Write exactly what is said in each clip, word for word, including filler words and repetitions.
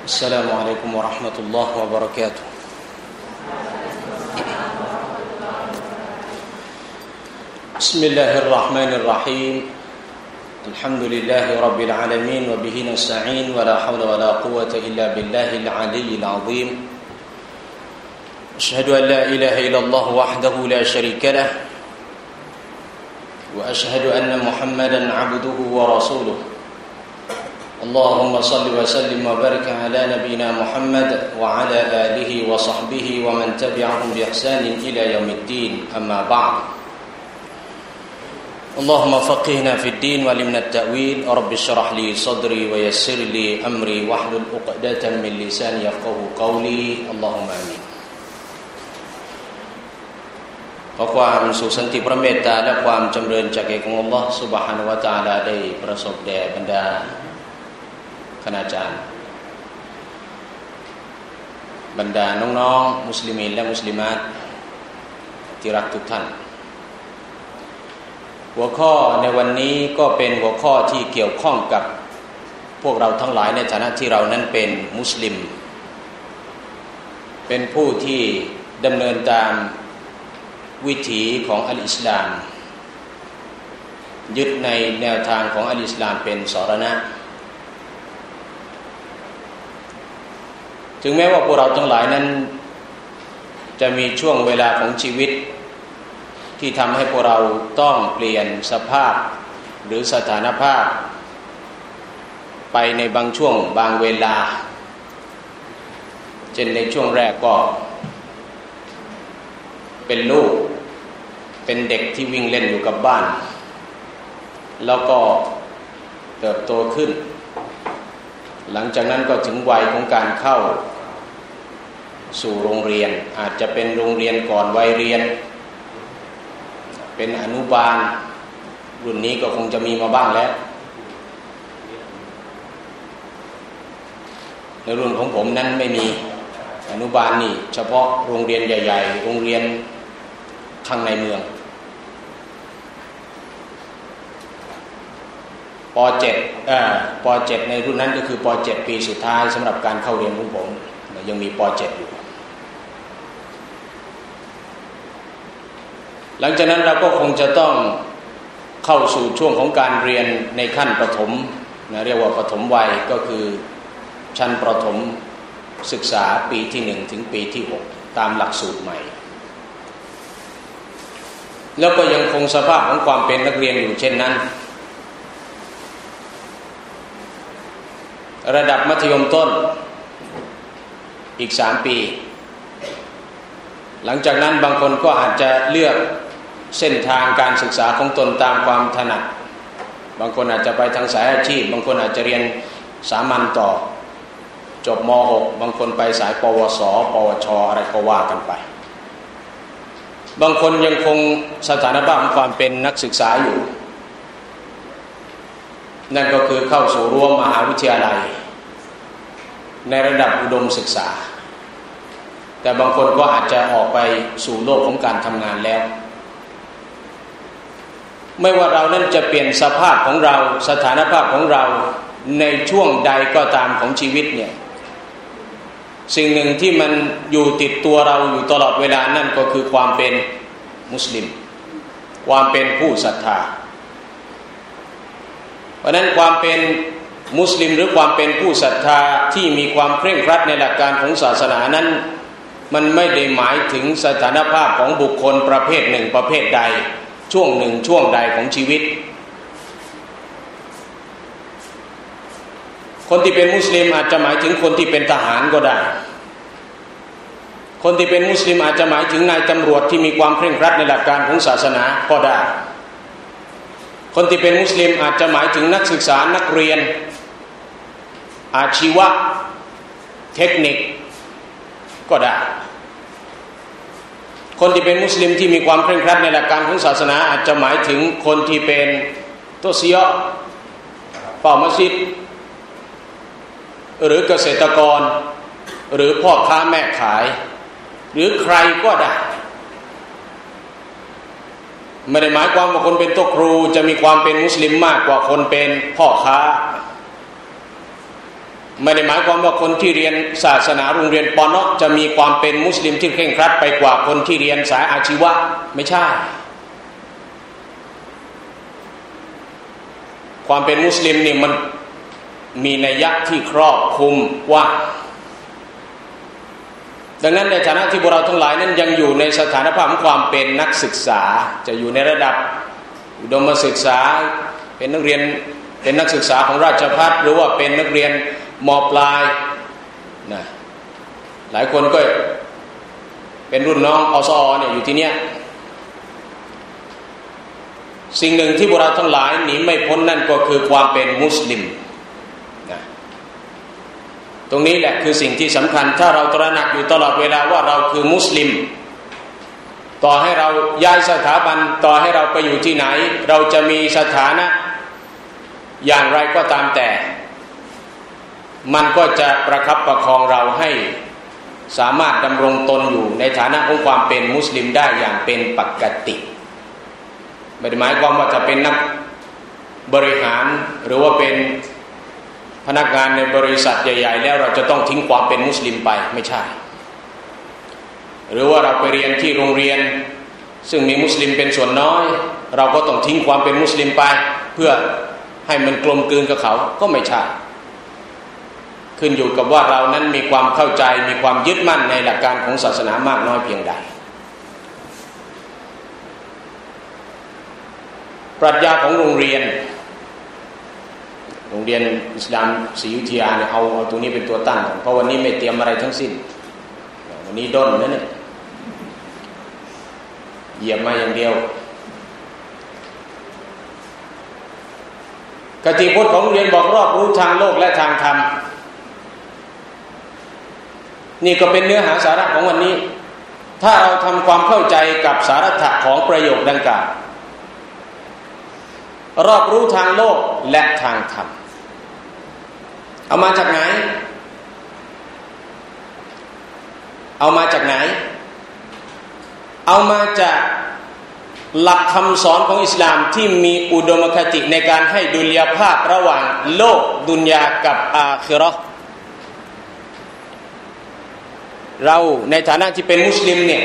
السلام عليكم ورحمة الله وبركاته بسم الله الرحمن الرحيم الحمد لله رب العالمين وبه نستعين ولا حول ولا قوة إلا بالله العلي العظيم أشهد أن لا إله إلا الله وحده لا شريك له وأشهد أن محمدا عبده ورسوله اللهم صل وسلم وبارك على نبينا محمد وعلى آله وصحبه ومن تبعهم بإحسان إلى يوم الدين أما بعد اللهم فقهنا في الدين وعلمنا التأويل رب اشرح لي صدري ويسر لي أمري واحلل عقدة من لساني يفقهوا قولي اللهم آمين ขอความสุขสันติพระเมตตาและความจำเริญจากเอกของอัลลอฮฺซุบฮานะฮูวะตะอาลาได้ประสบแด่บรรดาคณาจารย์บรรดาน้องๆมุสลิมีนและมุสลิมาตที่รักทุกท่านหัวข้อในวันนี้ก็เป็นหัวข้อที่เกี่ยวข้องกับพวกเราทั้งหลายในฐานะที่เรานั้นเป็นมุสลิมเป็นผู้ที่ดำเนินตามวิถีของอัลอิสลามยึดในแนวทางของอัลอิสลามเป็นสรณะถึงแม้ว่าพวกเราทั้งหลายนั้นจะมีช่วงเวลาของชีวิตที่ทำให้พวกเราต้องเปลี่ยนสภาพหรือสถานภาพไปในบางช่วงบางเวลาเช่นในช่วงแรกก็เป็นลูกเป็นเด็กที่วิ่งเล่นอยู่กับบ้านแล้วก็เติบโตขึ้นหลังจากนั้นก็ถึงวัยของการเข้าสู่โรงเรียนอาจจะเป็นโรงเรียนก่อนวัยเรียนเป็นอนุบาลรุ่นนี้ก็คงจะมีมาบ้างแล้วในรุ่นของผมนั้นไม่มีอนุบาลนี่เฉพาะโรงเรียนใหญ่ๆโรงเรียนข้างในเมืองป.เจ็ด เอ่อป.เจ็ด ในรุ่นนั้นก็คือป.เจ็ด ปีสุดท้ายสำหรับการเข้าเรียนของผมยังมีป.เจ็ด อยู่หลังจากนั้นเราก็คงจะต้องเข้าสู่ช่วงของการเรียนในขั้นประถมนะเรียกว่าประถมวัยก็คือชั้นประถมศึกษาปีที่หนึ่งถึงปีที่หกตามหลักสูตรใหม่แล้วก็ยังคงสภาพของความเป็นนักเรียนอยู่เช่นนั้นระดับมัธยมต้นอีกสามปีหลังจากนั้นบางคนก็อาจจะเลือกเส้นทางการศึกษาของตนตามความถนัดบางคนอาจจะไปทางสายอาชีพบางคนอาจจะเรียนสามัญต่อจบม.หก บางคนไปสายปวสปวชอะไรก็ว่ากันไปบางคนยังคงสถานภาพของความเป็นนักศึกษาอยู่นั่นก็คือเข้าสู่รั้วมหาวิทยาลัยในระดับอุดมศึกษาแต่บางคนก็อาจจะออกไปสู่โลกของการทำงานแล้วไม่ว่าเรานั้นจะเปลี่ยนสภาพของเราสถานภาพของเราในช่วงใดก็ตามของชีวิตเนี่ยสิ่งหนึ่งที่มันอยู่ติดตัวเราอยู่ตลอดเวลานั่นก็คือความเป็นมุสลิมความเป็นผู้ศรัทธาเพราะนั้นความเป็นมุสลิมหรือความเป็นผู้ศรัทธาที่มีความเคร่งครัดในหลักการของศาสนานั้นมันไม่ได้หมายถึงสถานภาพของบุคคลประเภทหนึ่งประเภทใดช่วงหนึ่งช่วงใดของชีวิตคนที่เป็นมุสลิมอาจจะหมายถึงคนที่เป็นทหารก็ได้คนที่เป็นมุสลิมอาจจะหมายถึงนายตำรวจที่มีความเคร่งครัดในหลักการของศาสนาก็ได้คนที่เป็นมุสลิมอาจจะหมายถึงนักศึกษานักเรียนอาชีวะเทคนิคก็ได้คนที่เป็นมุสลิมที่มีความเคร่งครัดในหลักการของศาสนาอาจจะหมายถึงคนที่เป็นโตซิยะเฝ้ามัสยิดหรือเกษตรกรหรือพ่อค้าแม่ขายหรือใครก็ได้ไม่ได้หมายความว่าคนเป็นโต๊ะครูจะมีความเป็นมุสลิมมากกว่าคนเป็นพ่อค้าไม่ได้หมายความว่าคนที่เรียนศาสนาโรงเรียนปอนจะมีความเป็นมุสลิมที่เคร่งครัดไปกว่าคนที่เรียนสายอาชีวะไม่ใช่ความเป็นมุสลิมนี่มันมีนัยยะที่ครอบคลุมกว้างดังนั้นในฐานะที่พวกเราทั้งหลายนั้นยังอยู่ในสถานภาพของความเป็นนักศึกษาจะอยู่ในระดับอุดมศึกษาเป็นนักเรียนเป็นนักศึกษาของราชภัฏหรือว่าเป็นนักเรียนม.ปลายนะหลายคนก็เป็นรุ่นน้องอสอเนี่ยอยู่ที่เนี้ยสิ่งหนึ่งที่พวกเราทั้งหลายหนีไม่พ้นนั่นก็คือความเป็นมุสลิมนะตรงนี้แหละคือสิ่งที่สำคัญถ้าเราตระหนักอยู่ตลอดเวลาว่าเราคือมุสลิมต่อให้เราย้ายสถาบันต่อให้เราไปอยู่ที่ไหนเราจะมีสถานะอย่างไรก็ตามแต่มันก็จะประคับประคองเราให้สามารถดำรงตนอยู่ในฐานะของความเป็นมุสลิมได้อย่างเป็นปกติไม่ได้หมายความว่าจะเป็นนักบริหารหรือว่าเป็นพนักงานในบริษัทใหญ่ๆแล้วเราจะต้องทิ้งความเป็นมุสลิมไปไม่ใช่หรือว่าเราไปเรียนที่โรงเรียนซึ่งมีมุสลิมเป็นส่วนน้อยเราก็ต้องทิ้งความเป็นมุสลิมไปเพื่อให้มันกลมกลืนกับเขาก็ไม่ใช่ขึ้นอยู่กับว่าเรานั้นมีความเข้าใจมีความยึดมั่นในหลักการของศาสนามากน้อยเพียงใดปรัชญาของโรงเรียนโรงเรียนอิสลามศรีอยุธยาเนี่ยเอาเอาตรงนี้เป็นตัวตั้งเพราะวันนี้ไม่เตรียมอะไรทั้งสิ้นวันนี้ด้นนั่นเนี่ยเหยียบมาอย่างเดียวกติพจน์ของโรงเรียนบอกรอบรู้ทางโลกและทางธรรมนี่ก็เป็นเนื้อหาสาระของวันนี้ถ้าเราทำความเข้าใจกับสาระของประโยคดังกล่าวรอบรู้ทางโลกและทางธรรมเอามาจากไหนเอามาจากไหนเอามาจากหลักคำสอนของอิสลามที่มีอุดมคติในการให้ดุลยภาพระหว่างโลกดุนยากับอาคิเราะห์เราในฐานะที่เป็นมุสลิมเนี่ย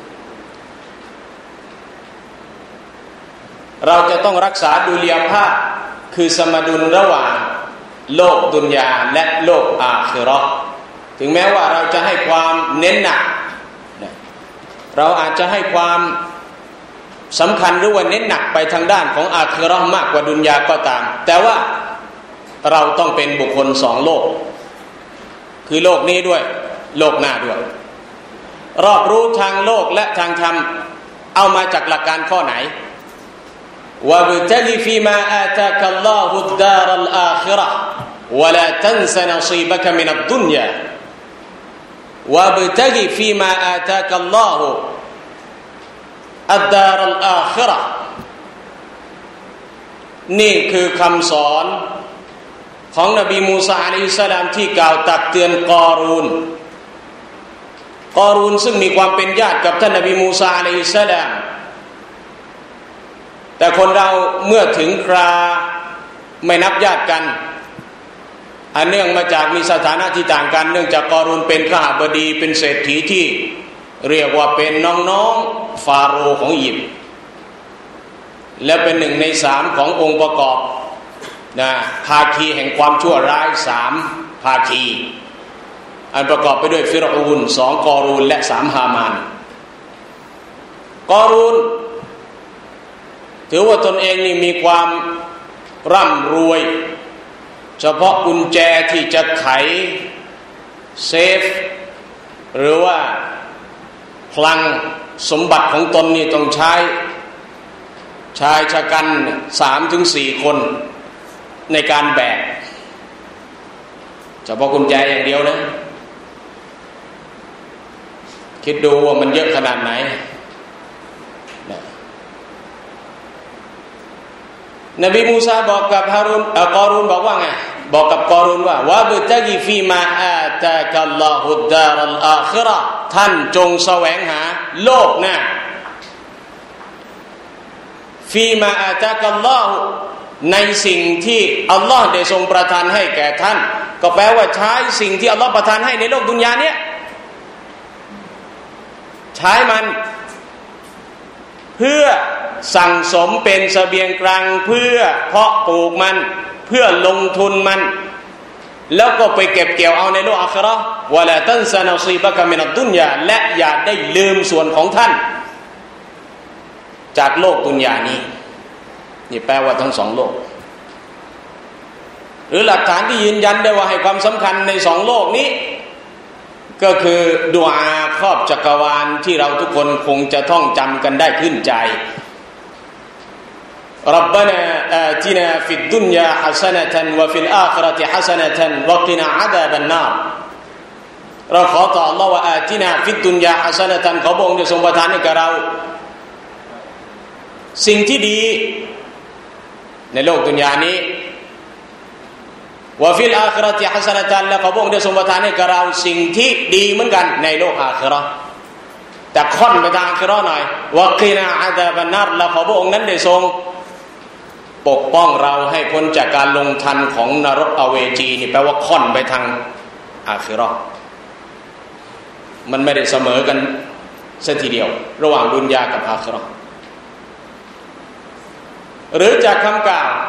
เราจะต้องรักษาดุลยภาพคือสมดุลระหว่างโลกดุนยาและโลกอาคิเราะห์ถึงแม้ว่าเราจะให้ความเน้นหนักเราอาจจะให้ความสำคัญหรือว่าเน้นหนักไปทางด้านของอาคิเราะห์มากกว่าดุนยาก็ตามแต่ว่าเราต้องเป็นบุคคลสองโลกคือโลกนี้ด้วยโลกหน้าด้วยรอบรู้ทางโลกและทางธรรมเอามาจากหลักการข้อไหนوابتغ فيما آتاك الله الدار الآخرة ولا تنس نصيبك من الدنيا وابتغ فيما آتاك الله الدار الآخرة นี่คือคำสอนของนบีมูซาอะลัยฮิสสลามที่กล่าวตักเตือนกอรูนกอรูนซึ่งมีความเป็นญาติกับท่านนบีมูซาอะลัยฮิสสลามแต่คนเราเมื่อถึงคราไม่นับญาติกันอันเนื่องมาจากมีสถานะที่ต่างกันเนื่องจากกอรูนเป็นข้าบดีเป็นเศรษฐีที่เรียกว่าเป็นน้องๆฟาโรห์ของอียิปต์และเป็นหนึ่งในสามขององค์ประกอบนะภาคีแห่งความชั่วร้ายสามภาคีอันประกอบไปด้วยฟิรอูนสองกอรูนและสามฮามานกอรูนถือว่าตนเองนี่มีความร่ำรวยเฉพาะกุญแจที่จะไขเซฟหรือว่าคลังสมบัติของตนนี่ต้องใช้ชายชะกันสามถึงสี่คนในการแบกเฉพาะกุญแจอย่างเดียวนะคิดดูว่ามันเยอะขนาดไหนนบีมูซาบอกกับฮารูนกอรูนบอกว่าไงบอกกับกอรูนว่าวะบตะกีฟีมาอาตากัลลอฮุดดารัลอาคิเราะห์ท่านจงแสวงหาโลกหน้าฟีมาอาตากัลลอฮุในสิ่งที่อัลลอฮ์ได้ทรงประทานให้แก่ท่านก็แปลว่าใช้สิ่งที่อัลลอฮฺประทานให้ในโลกดุนยาเนี้ยใช้มันเพื่อสั่งสมเป็นเสบียงกลางเพื่อเพาะปลูกมันเพื่อลงทุนมันแล้วก็ไปเก็บเกี่ยวเอาในโลกอาคิเราะห์วะลาตันซะนะซีบะกะมินัดดุนยาและอย่าได้ลืมส่วนของท่านจากโลกดุนยานี้นี่แปลว่าทั้งสองโลกหรือหลักฐานที่ยืนยันได้ว่าให้ความสำคัญในสองโลกนี้ก็คือดุอาครอบจักรวาลที่เราทุกคนคงจะท่องจำกันได้ขึ้นใจربنا آتنا في الدنيا حسنة وفي الآخرة حسنة وقنا عذاب النار เราขอต่อ Allah ว่า آتنا في الدنيا حسنة ขอพระองค์จะทรงประทานให้กับเราสิ่งที่ดีในโลกดุนยานี้ว่าฟิลอาคิเราะติฮัสนะตันและขอพระองค์ได้ทรงประทานให้กับเราสิ่งที่ดีเหมือนกันในโลกอาคิเราะห์แต่ค่อนไปทางอาคิเราะห์หน่อยวะกีนาอะซาบันนัรและขอพระองค์นั้นได้ทรงปกป้องเราให้พ้นจากการลงทันของนรกอเวจีนี่แปลว่าค่อนไปทางอาคิเราะห์มันไม่ได้เสมอกันซะทีเดียวระหว่างดุนยากับอาคิเราะห์หรือจากคำกล่าว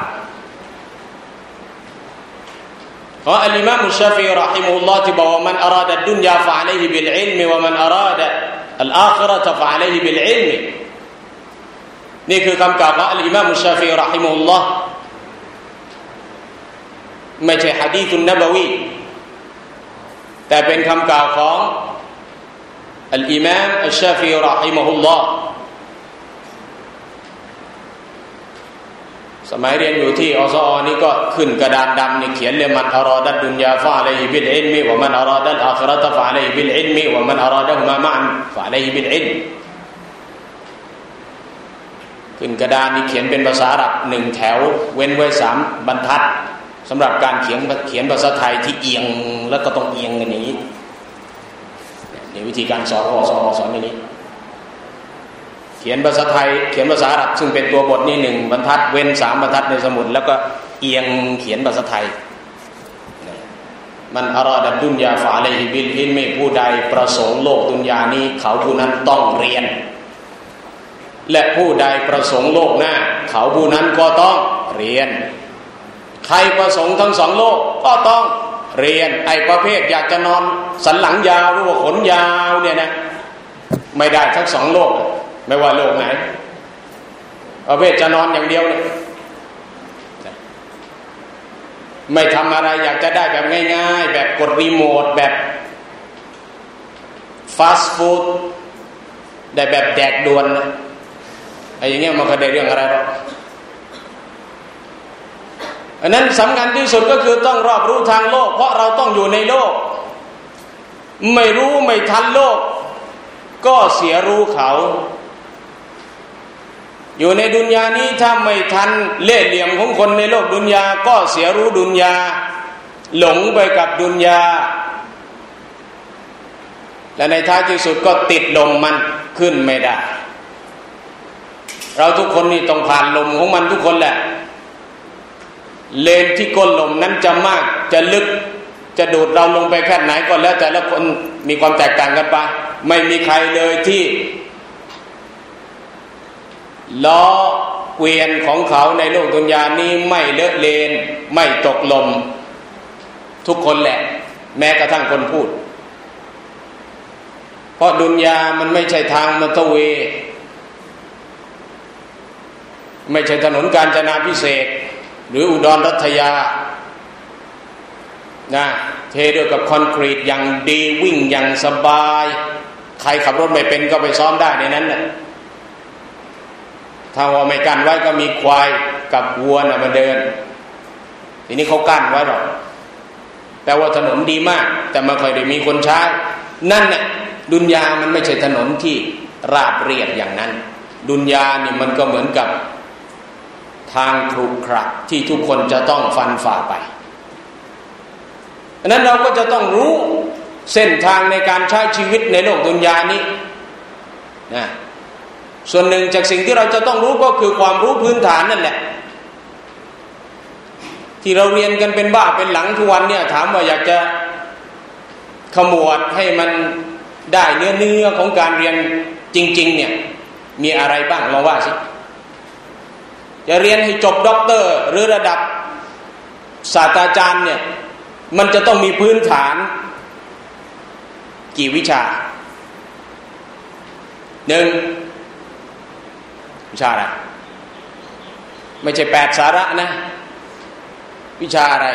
ของอัลอิมามอัชชาฟิอีเราะฮิมะฮุลลอฮ์ที่บอกว่ามันอาราดะดุนยาฟะอะลัยฮิบิลอิลมวะมันอาราดะอัลอาคิเราะฮ์ฟะอะลัยฮิบิลอิลมนี่คือคำกล่าวของอัลอิมามอัชชาฟิอีเราะฮิมะฮุลลอฮ์ไม่ใช่หะดีษนบวีแต่เป็นคำกล่าวของอัลอิมามอัชชาฟิอีเราะฮิมะฮุลลอฮ์สมัยเรียนอยู่ที่อสอนี่ก็ขึ้นกระดานดำนี่เขียนเลยมันอาราดัดดุนยาฟะอะลัยฮิบิลอิลมิวะมันอาราดัลอาคิเราะฮ์ฟะอะลัยฮิบิลอิลมิวะมันอาราดะฮุมามะอันฟะอะลัยฮิบิลอิลมขึ้นกระดานนี่เขียนเป็นภาษาอาหรับหนึ่งแถวเว้นไว้สามบรรทัดสำหรับการเขียนเขียนภาษาไทยที่เอียงแล้วก็ต้องเอียงกันอย่างนี้นี่วิธีการสอนของอสอสอนอย่างนี้เขียนภาษาไทยเขียนภาษาอาหรับซึ่งเป็นตัวบทนี่หนึ่งบรรทัดเว้นสามบรรทัดในสมุดแล้วก็เอียงเขียนภาษาไทยมันอาราดัดดุนยาฟะอะลัยฮิบิลอิลมิผู้ใดประสงค์โลกดุนยานี้เขาผู้นั้นต้องเรียนและผู้ใดประสงค์โลกหน้าเขาผู้นั้นก็ต้องเรียนใครประสงค์ทั้งสองโลกก็ต้องเรียนไอ้ประเภทอยากจะนอนสันหลังยาวหรือว่าขนยาวเนี่ยนะไม่ได้ทั้งสองโลกไม่ว่าโลกไหนประเภทจะนอนอย่างเดียวเนี่ยไม่ทำอะไรอยากจะได้แบบง่ายๆแบบกดรีโมทแบบฟาสต์ฟู้ดได้แบบแดกด่วนไอ้อย่างเงี้ยมันก็ได้เรื่องอะไรหรอกอันนั้นสำคัญที่สุดก็คือต้องรอบรู้ทางโลกเพราะเราต้องอยู่ในโลกไม่รู้ไม่ทันโลกก็เสียรู้เขาอยู่ในดุนยานี้ถ้าไม่ทันเล่ห์เหลี่ยมของคนในโลกดุนยาก็เสียรู้ดุนยาหลงไปกับดุนยาและในท้ายที่สุดก็ติดลมมันขึ้นไม่ได้เราทุกคนนี่ต้องผ่านลมของมันทุกคนแหละเลนที่ก้นลมนั้นจะมากจะลึกจะดูดเราลงไปแค่ไหนก็แล้วแต่ละคนมีความแตกต่างกันไปไม่มีใครเลยที่ล้อเกวียนของเขาในโลกดุนยานี้ไม่เลอะเลนไม่ตกลมทุกคนแหละแม้กระทั่งคนพูดเพราะดุนยามันไม่ใช่ทางมอเตอร์เวย์ไม่ใช่ถนนกาญจนาภิเษกหรืออุดรรัตยานะเทด้วยกับคอนกรีตอย่างดีวิ่งอย่างสบายใครขับรถไม่เป็นก็ไปซ้อมได้ในนั้นน่ะถ้าว่าไม่กั้นไว้ก็มีควายกับวัวน่ะมาเดินทีนี้เขากั้นไว้หรอกแต่ว่าถนนดีมากแต่ไม่ค่อยได้มีคนใช้นั่นน่ะดุนยามันไม่ใช่ถนนที่ราบเรียบอย่างนั้นดุนยานี่มันก็เหมือนกับทางครุขระที่ทุกคนจะต้องฟันฝ่าไปอันนั้นเราก็จะต้องรู้เส้นทางในการใช้ชีวิตในโลกดุนยานี้นะส่วนหนึ่งจากสิ่งที่เราจะต้องรู้ก็คือความรู้พื้นฐานนั่นแหละที่เราเรียนกันเป็นบ้าเป็นหลังทุกวันเนี่ยถามว่าอยากจะขมวดให้มันได้เนื้อเนื้อของการเรียนจริงๆเนี่ยมีอะไรบ้างลองว่าสิจะเรียนให้จบด็อกเตอร์หรือระดับศาสตราจารย์เนี่ยมันจะต้องมีพื้นฐานกี่วิชาหนึ่งวิชาอะไรไม่ใช่แปดสาระนะวิชาอะไร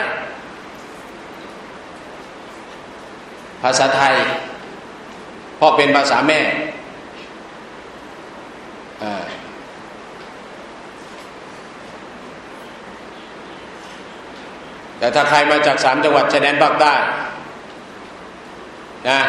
ภาษาไทยเพราะเป็นภาษาแม่แต่ถ้าใครมาจากสามจังหวัดชายแดนภาคใต้นะ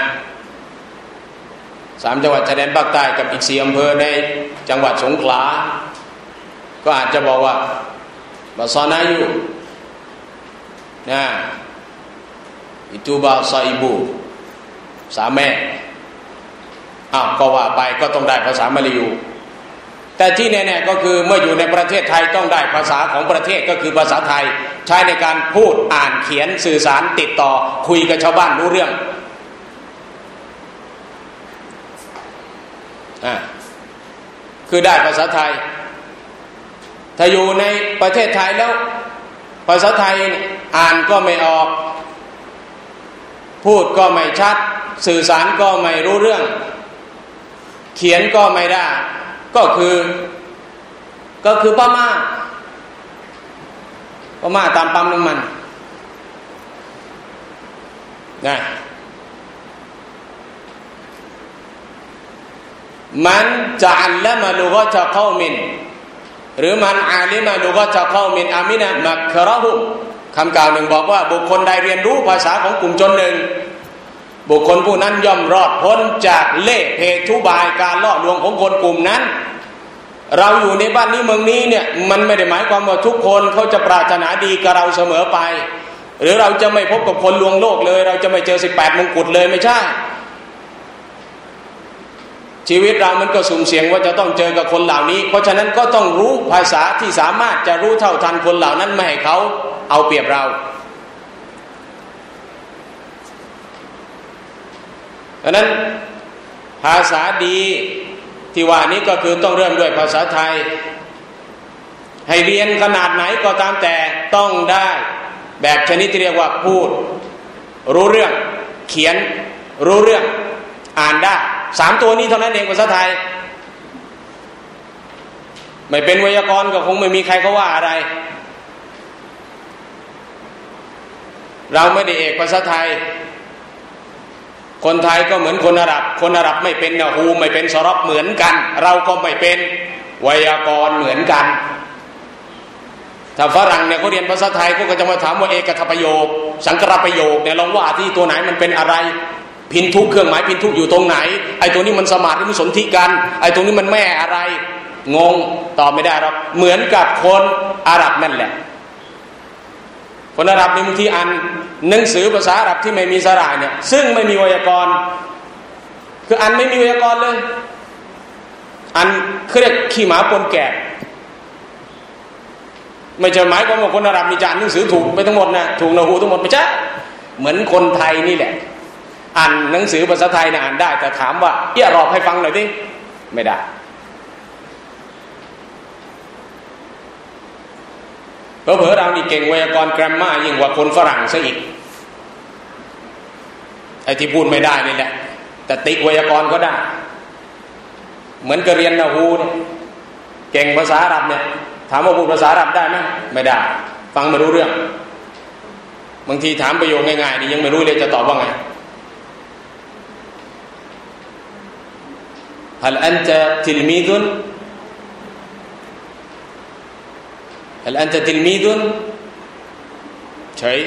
สามจังหวัดชายแดนภาคใต้กับอีกสี่อำเภอในจังหวัดสงขลาก็อาจจะบอกว่าบาซอนายูนะอิตูบาซออิบูสามแม่อ้าวก็ว่าไปก็ต้องได้ภาษามลายูแต่ที่แน่ๆก็คือเมื่ออยู่ในประเทศไทยต้องได้ภาษาของประเทศก็คือภาษาไทยใช้ในการพูดอ่านเขียนสื่อสารติดต่อคุยกับชาวบ้านรู้เรื่องอ่าคือได้ภาษาไทยถ้าอยู่ในประเทศไทยแล้วภาษาไทยอ่านก็ไม่ออกพูดก็ไม่ชัดสื่อสารก็ไม่รู้เรื่องเขียนก็ไม่ได้ก็คือก็คือป้าม่าป้าม่าตามปั๊มน้ำมันนะมันจะอัลละมาลุกะตะกอมินหรือมันอาลิมาลุกะตะกอมินอามินะมักเราะฮุคำกล่าวหนึ่งบอกว่าบุคคลใดเรียนรู้ภาษาของกลุ่มชนหนึ่งบุคคลผู้นั้นย่อมรอดพ้นจากเล่ห์เหตุทุบายการล่อลวงของคนกลุ่มนั้นเราอยู่ในบ้านนี้เมืองนี้เนี่ยมันไม่ได้หมายความว่าทุกคนเขาจะปรารถนาดีกับเราเสมอไปหรือเราจะไม่พบกับคนลวงโลกเลยเราจะไม่เจอสิบแปดมงกุฎเลยไม่ใช่ชีวิตเรามันก็สุ่มเสี่ยงว่าจะต้องเจอกับคนเหล่านี้เพราะฉะนั้นก็ต้องรู้ภาษาที่สามารถจะรู้เท่าทันคนเหล่านั้นไม่ให้เขาเอาเปรียบเราดังนั้นภาษาดีที่ว่านี้ก็คือต้องเริ่มด้วยภาษาไทยให้เรียนขนาดไหนก็ตามแต่ต้องได้แบบชนิดที่เรียกว่าพูดรู้เรื่องเขียนรู้เรื่องอ่านได้สามตัวนี้เท่านั้นเองภาษาไทยไม่เป็นไวยากรณ์ก็คงไม่มีใครเขาว่าอะไรเราไม่ได้เอกภาษาไทยคนไทยก็เหมือนคนอาหรับคนอาหรับไม่เป็นนะฮูไม่เป็นซอรอบเหมือนกันเราก็ไม่เป็นไวยากรณ์เหมือนกันถ้าฝรั่งเนี่ยเขาเรียนภาษาไทยก็จะมาถามว่าเอกทัพประโยคสังกรประโยคเนี่ยลองว่าที่ตัวไหนมันเป็นอะไรพินทุเครื่องหมายพินทุอยู่ตรงไหนไอ้ตัวนี้มันสมาร์ทหรือมันสนธิกันไอ้ตรงนี้มันแม่อะไรงงตอบไม่ได้หรอกเหมือนกับคนอาหรับนั่นแหละคนอาหรับในบางทีอ่านหนังสือภาษาอาหรับที่ไม่มีสระเนี่ยซึ่งไม่มีไวยากรณ์คืออ่านไม่มีไวยากรณ์เลยอ่านเขาเรียกขี้หมาปนแกะไม่ใช่หมายความว่าคนอาหรับมีจานหนังสือถูกไปทั้งหมดนะถูกนะฮูทั้งหมดไม่ใช่เหมือนคนไทยนี่แหละอ่านหนังสือภาษาไทยนะอ่านได้แต่ถามว่าเอี่ยรอบให้ฟังหน่อยดิไม่ได้เผลอๆเรานี่เก่งไวยากรณ์แกรมมายิ่งกว่าคนฝรั่งซะอีกไอ้ที่พูดไม่ได้นี่แหละแต่ติไวยากรณ์ก็ได้เหมือนกับเรียนนะฮูเนี่ยเก่งภาษาอาหรับเนี่ยถามว่าพูดภาษาอาหรับได้ไหมไม่ได้ฟังไม่รู้เรื่องบางทีถามประโยคง่ายๆนี่ยังไม่รู้เลยจะตอบว่าไงهل أنت تلميذ هل أنت تلميذ شيء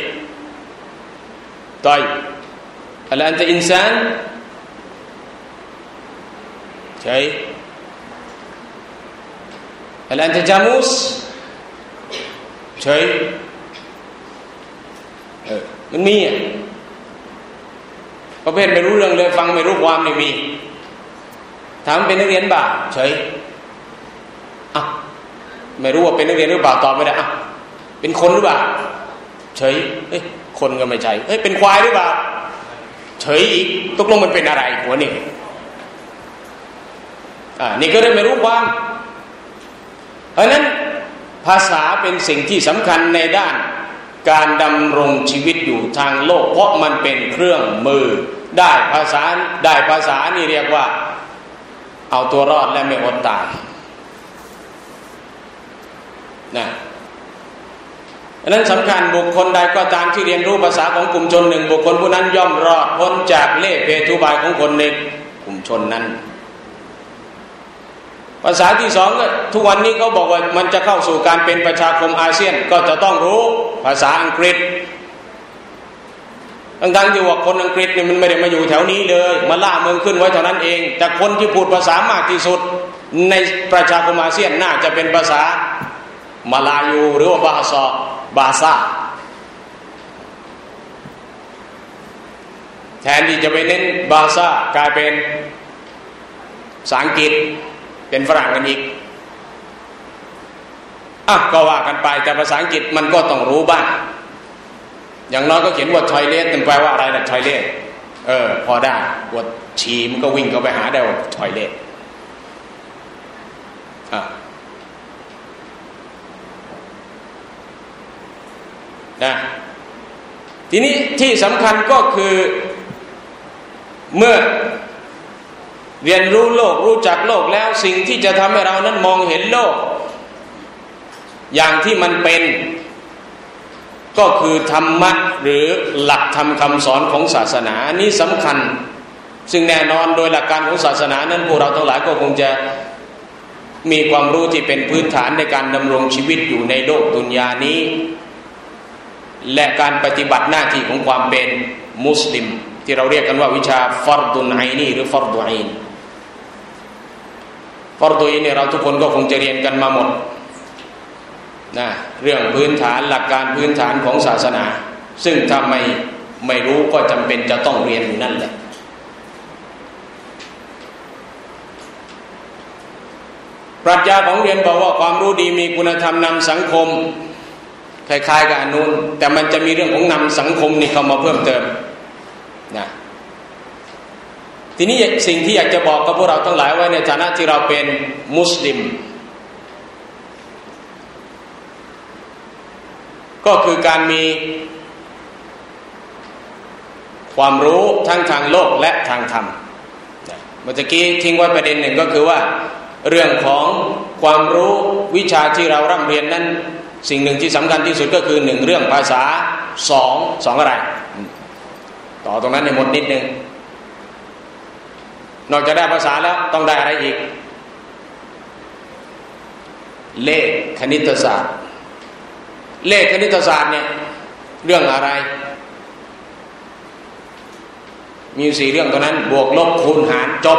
طيب هل أنت إنسان شيء هل أنت جاموس شيء เออมันมีอ่ะประเภทไม่รู้เรื่องเลยฟังไม่รู้ความไม่มีถามเป็นนักเรียนบ่าเฉยอ่ะไม่รู้ว่าเป็นนักเรียนหรือเปล่าตอบไม่ได้อ่ะเป็นคนหรือเปล่าเฉยเอ้ยคนก็ไม่ใช่เอ้ยเป็นควายหรือเปล่าเฉยอีกตกลงมันเป็นอะไรหัวนี่อ่านี่ก็เลยไม่รู้ความเพราะนั้นภาษาเป็นสิ่งที่สำคัญในด้านการดำรงชีวิตอยู่ทางโลกเพราะมันเป็นเครื่องมือได้ภาษาได้ภาษานี่เรียกว่าเอาตัวรอดและไม่อดตายนะดังนั้นสำคัญบุคคลใดก็ตามที่เรียนรู้ภาษาของกลุ่มชนหนึ่งบุคคลผู้นั้นย่อมรอดพ้นจากเล่ห์เพทุบายของคนในกลุ่มชนนั้นภาษาที่สองก็ทุกวันนี้เขาบอกว่ามันจะเข้าสู่การเป็นประชาคมอาเซียนก็จะต้องรู้ภาษาอังกฤษทั้งๆที่ว่าคนอังกฤษเนี่ยมันไม่ได้มาอยู่แถวนี้เลยมาล่าเมืองขึ้นไว้เท่านั้นเองแต่คนที่พูดภาษามากที่สุดในประชาคมอาเซียนน่าจะเป็นภาษามาลายูหรือว่าบาซอบาซาแทนที่จะไปเน้นบาซากลายเป็นภาษาอังกฤษเป็นฝรั่งกันอีกอ่ะก็ว่ากันไปแต่ภาษาอังกฤษมันก็ต้องรู้บ้างอย่างน้อยก็เขียนว่าทอยเลทมันแปลว่าอะไรนะทอยเลทเออพอได้ปวดฉี่มันก็วิ่งเข้าไปหาได้ว่าทอยเลทอ่ะนะทีนี้ที่สำคัญก็คือเมื่อเรียนรู้โลกรู้จักโลกแล้วสิ่งที่จะทำให้เรานั้นมองเห็นโลกอย่างที่มันเป็นก็คือธรรมะหรือหลักธรรมคำสอนของศาสนานี้สำคัญซึ่งแน่นอนโดยหลักการของศาสนานั้นพวกเราทั้งหลายก็คงจะมีความรู้ที่เป็นพื้นฐานในการดำรงชีวิตอยู่ในโลกดุนยานี้และการปฏิบัติหน้าที่ของความเป็นมุสลิมที่เราเรียกกันว่าวิชาฟัรดุนไอนีหรือฟัรดุอีนฟัรดุอีนเนี่ยเราทุกคนก็คงจะเรียนกันมาหมดนะเรื่องพื้นฐานหลักการพื้นฐานของศาสนาซึ่งถ้าไม่ไม่รู้ก็จำเป็นจะต้องเรียนอยู่นั่นแหละปรัชญาของเรียนบอกว่าความรู้ดีมีคุณธรรมนำสังคมคล้ายๆกับอันนู้นแต่มันจะมีเรื่องของนำสังคมนี่เข้ามาเพิ่มเติมนะทีนี้สิ่งที่อยากจะบอกกับพวกเราทั้งหลายไว้ในฐานะที่เราเป็นมุสลิมก็คือการมีความรู้ทั้งทางโลกและทางธรรมเมื่อกี้ทิ้งไว้ประเด็นหนึ่งก็คือว่าเรื่องของความรู้วิชาที่เราร่ำเรียนนั้นสิ่งหนึ่งที่สำคัญที่สุดก็คือหนึ่งเรื่องภาษาสองสองอะไรต่อตรงนั้นในหมดนิดนึงนอกจากได้ภาษาแล้วต้องได้อะไรอีกเลขคณิตศาสตร์เลขคณิตศาสตร์เนี่ยเรื่องอะไรมีสี่เรื่องตรงนั้นบวกลบคูณหารจ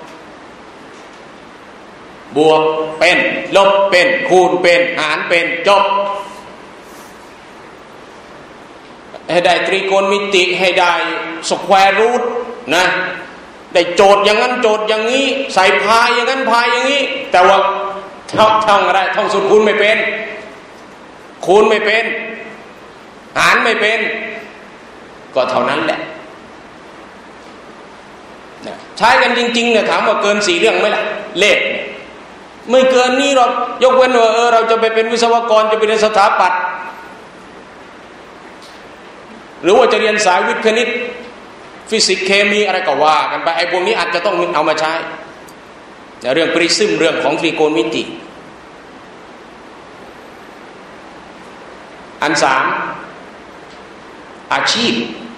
บบวกเป็นลบเป็นคูณเป็นหารเป็นจบให้ได้ตรีโกณมิติให้ได้สแควร์รูทนะได้โจทย์อย่างนั้นโจทย์อย่างนี้ใส่พายอย่างนั้นพายอย่างนี้แต่ว่าท่องท่องอะไรท่องสูตรคูณไม่เป็นคูณไม่เป็นหารไม่เป็นก็เท่านั้นแหละใช้กันจริงๆเนี่ยถามว่าเกินสี่เรื่องไหมล่ะเลขไม่เกินนี้หรอกยกเว้นว่าเออเราจะไปเป็นวิศวกรจะไปเรียนสถาปัตย์หรือว่าจะเรียนสายวิทย์คณิตฟิสิกส์เคมีอะไรก็ว่ากันไปไอ้พวกนี้อาจจะต้องเอามาใช้แต่เรื่องปริซึมเรื่องของตรีโกณมิติอันสามอาชีพ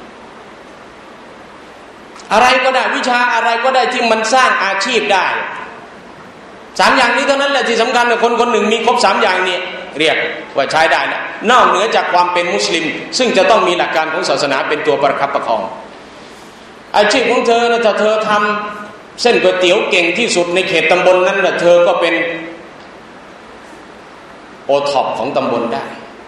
อะไรก็ได้วิชาอะไรก็ได้ที่มันสร้างอาชีพได้สามอย่างนี้เท่านั้นแหละที่สำคัญเลยคนคนหนึ่งมีครบสามอย่างนี้เรียกว่าใช้ได้แล้วนอกเหนือจากความเป็นมุสลิมซึ่งจะต้องมีหลักการของศาสนาเป็นตัวประคับประคองอาชีพของเธอนะถ้าเธอทำเส้นก๋วยเตี๋ยวเก่งที่สุดในเขตตำบลนั้นนะเธอก็เป็นโอท็อปของตำบลได้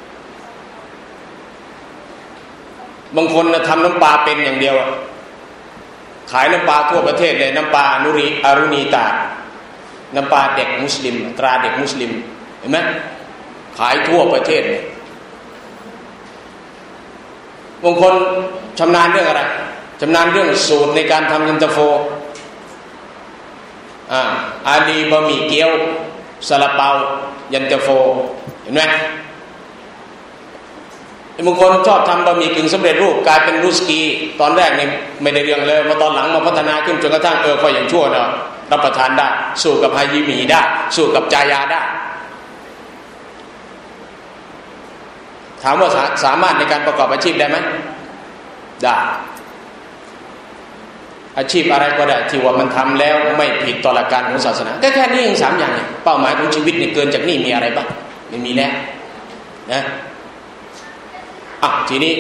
บางคนนะทำน้ำปลาเป็นอย่างเดียวขายน้ำปลาทั่วประเทศเลยน้ำปลานุรีอารุณีตาน้ำปลาเด็กมุสลิมตราเด็กมุสลิมเห็นไหมขายทั่วประเทศเลยบางคนชำนาญเรื่องอะไรชำนาญเรื่องสูตรในการทำยันตาโฟอ่าอาลีบะหมี่เกี๊ยวซาลาเปายันตาโฟเห็นไหมบางคนชอบทำบะหมี่กึ่งสำเร็จรูปกลายเป็นรุสกีตอนแรกนี่ไม่ได้เรื่องเลยมาตอนหลังมาพัฒนาขึ้นจนกระทั่งเออพออย่างชั่วเนาะรับประทานได้สู้กับฮายิมีได้สู้กับจายาได้ถามว่าสามารถในการประกอบอาชีพได้ไหมได้อาชีพอะไรก็ได้ที่ว่ามันทำแล้วไม่ผิดต่อหลักการของศาสนาแค่แค่นี้เองสามอย่างเนี่ยเป้าหมายของชีวิตเนี่ยเกินจากนี้มีอะไรบ้างไม่มีแล้วนะอ่ะทีนี้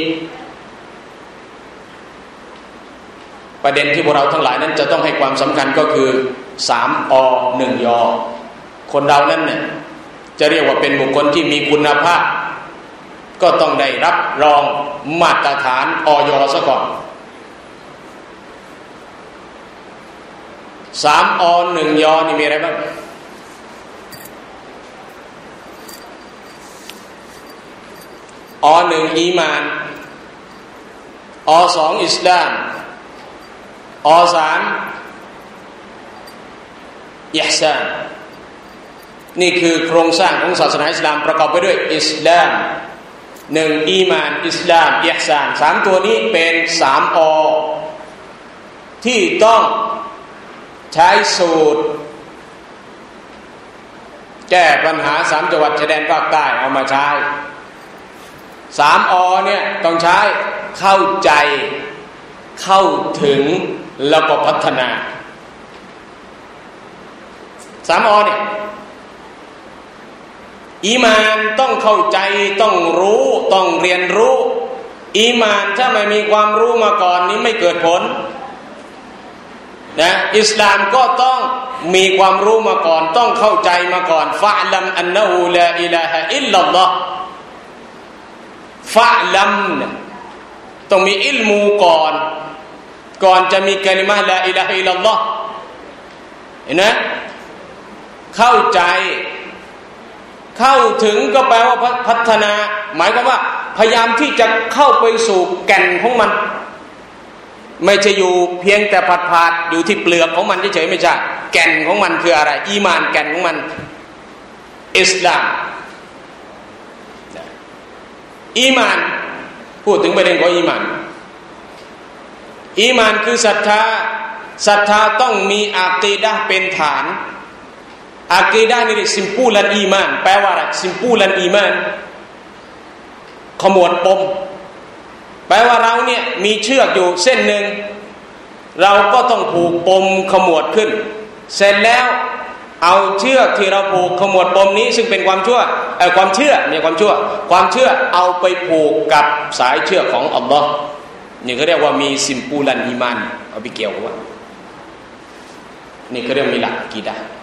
ประเด็นที่พวกเราทั้งหลายนั้นจะต้องให้ความสำคัญก็คือสามอหนึ่งยอคนเรานั้นเนี่ยจะเรียกว่าเป็นบุคคลที่มีคุณภาพก็ต้องได้รับรองมาตรฐานอย.ซะก่อนสามอหนึ่งยอนี่มีอะไรบ้างอหนึ่งอีมานอสองอิสลามอสามอิห์ซานนี่คือโครงสร้างของศาสนาอิสลามประกอบไปด้วยอิสลามหนึ่งอีมานอิสลามอิห์ซานสามตัวนี้เป็นสามอที่ต้องใช้สูตรแก้ปัญหาสามจังหวัดชายแดนภาคใต้เอามาใช้สามอเนี่ยต้องใช้เข้าใจเข้าถึงแล้วก็พัฒนาสามอเนี่ยอีมานต้องเข้าใจต้องรู้ต้องเรียนรู้อีมานถ้าไม่มีความรู้มาก่อนนี้ไม่เกิดผลนะอิสลามก็ต้องมีความรู้มาก่อนต้องเข้าใจมาก่อนฟะลัมอันนะฮูลาอิลาฮะอิลลัลลอฮ์ฟะลัมต้องมีอิลมูก่อนก่อนจะมีกะลิมะห์ลาอิลาฮะอิลลัลลอฮ์เห็นไหมเข้าใจเข้าถึงก็แปลว่าพัฒนาหมายความว่าพยายามที่จะเข้าไปสู่แก่นของมันไม่ใช่อยู่เพียงแต่ผาดๆอยู่ที่เปลือกของมันเฉยๆไม่ใช่แก่นของมันคืออะไรอีมานแก่นของมันอิสลามอีมานพูดถึงประเด็นของอีมานอีมานคือศรัทธาศรัทธาต้องมีอากีดะห์เป็นฐานอากีดะห์นี่ซิมปูลันอีมานแปลว่าอะไรซิมปูลันอีมานขมวดปมแปลว่าเราเนี่ยมีเชือกอยู่เส้นหนึ่งเราก็ต้องผูกปมขมวดขึ้นเสร็จแล้วเอาเชือกที่เราผูกขมวดปมนี้ซึ่งเป็นความชั่วเอ่อความเชื่อไม่ใช่ความชั่วความเชื่อเอาไปผูกกับสายเชือกของอัลลอฮ์นี่เขาเรียกว่ามีซิมปูลันอีมานเอาไปเกี่ยวกันว่านี่เขาเรียกมีหลักอะกีดะห์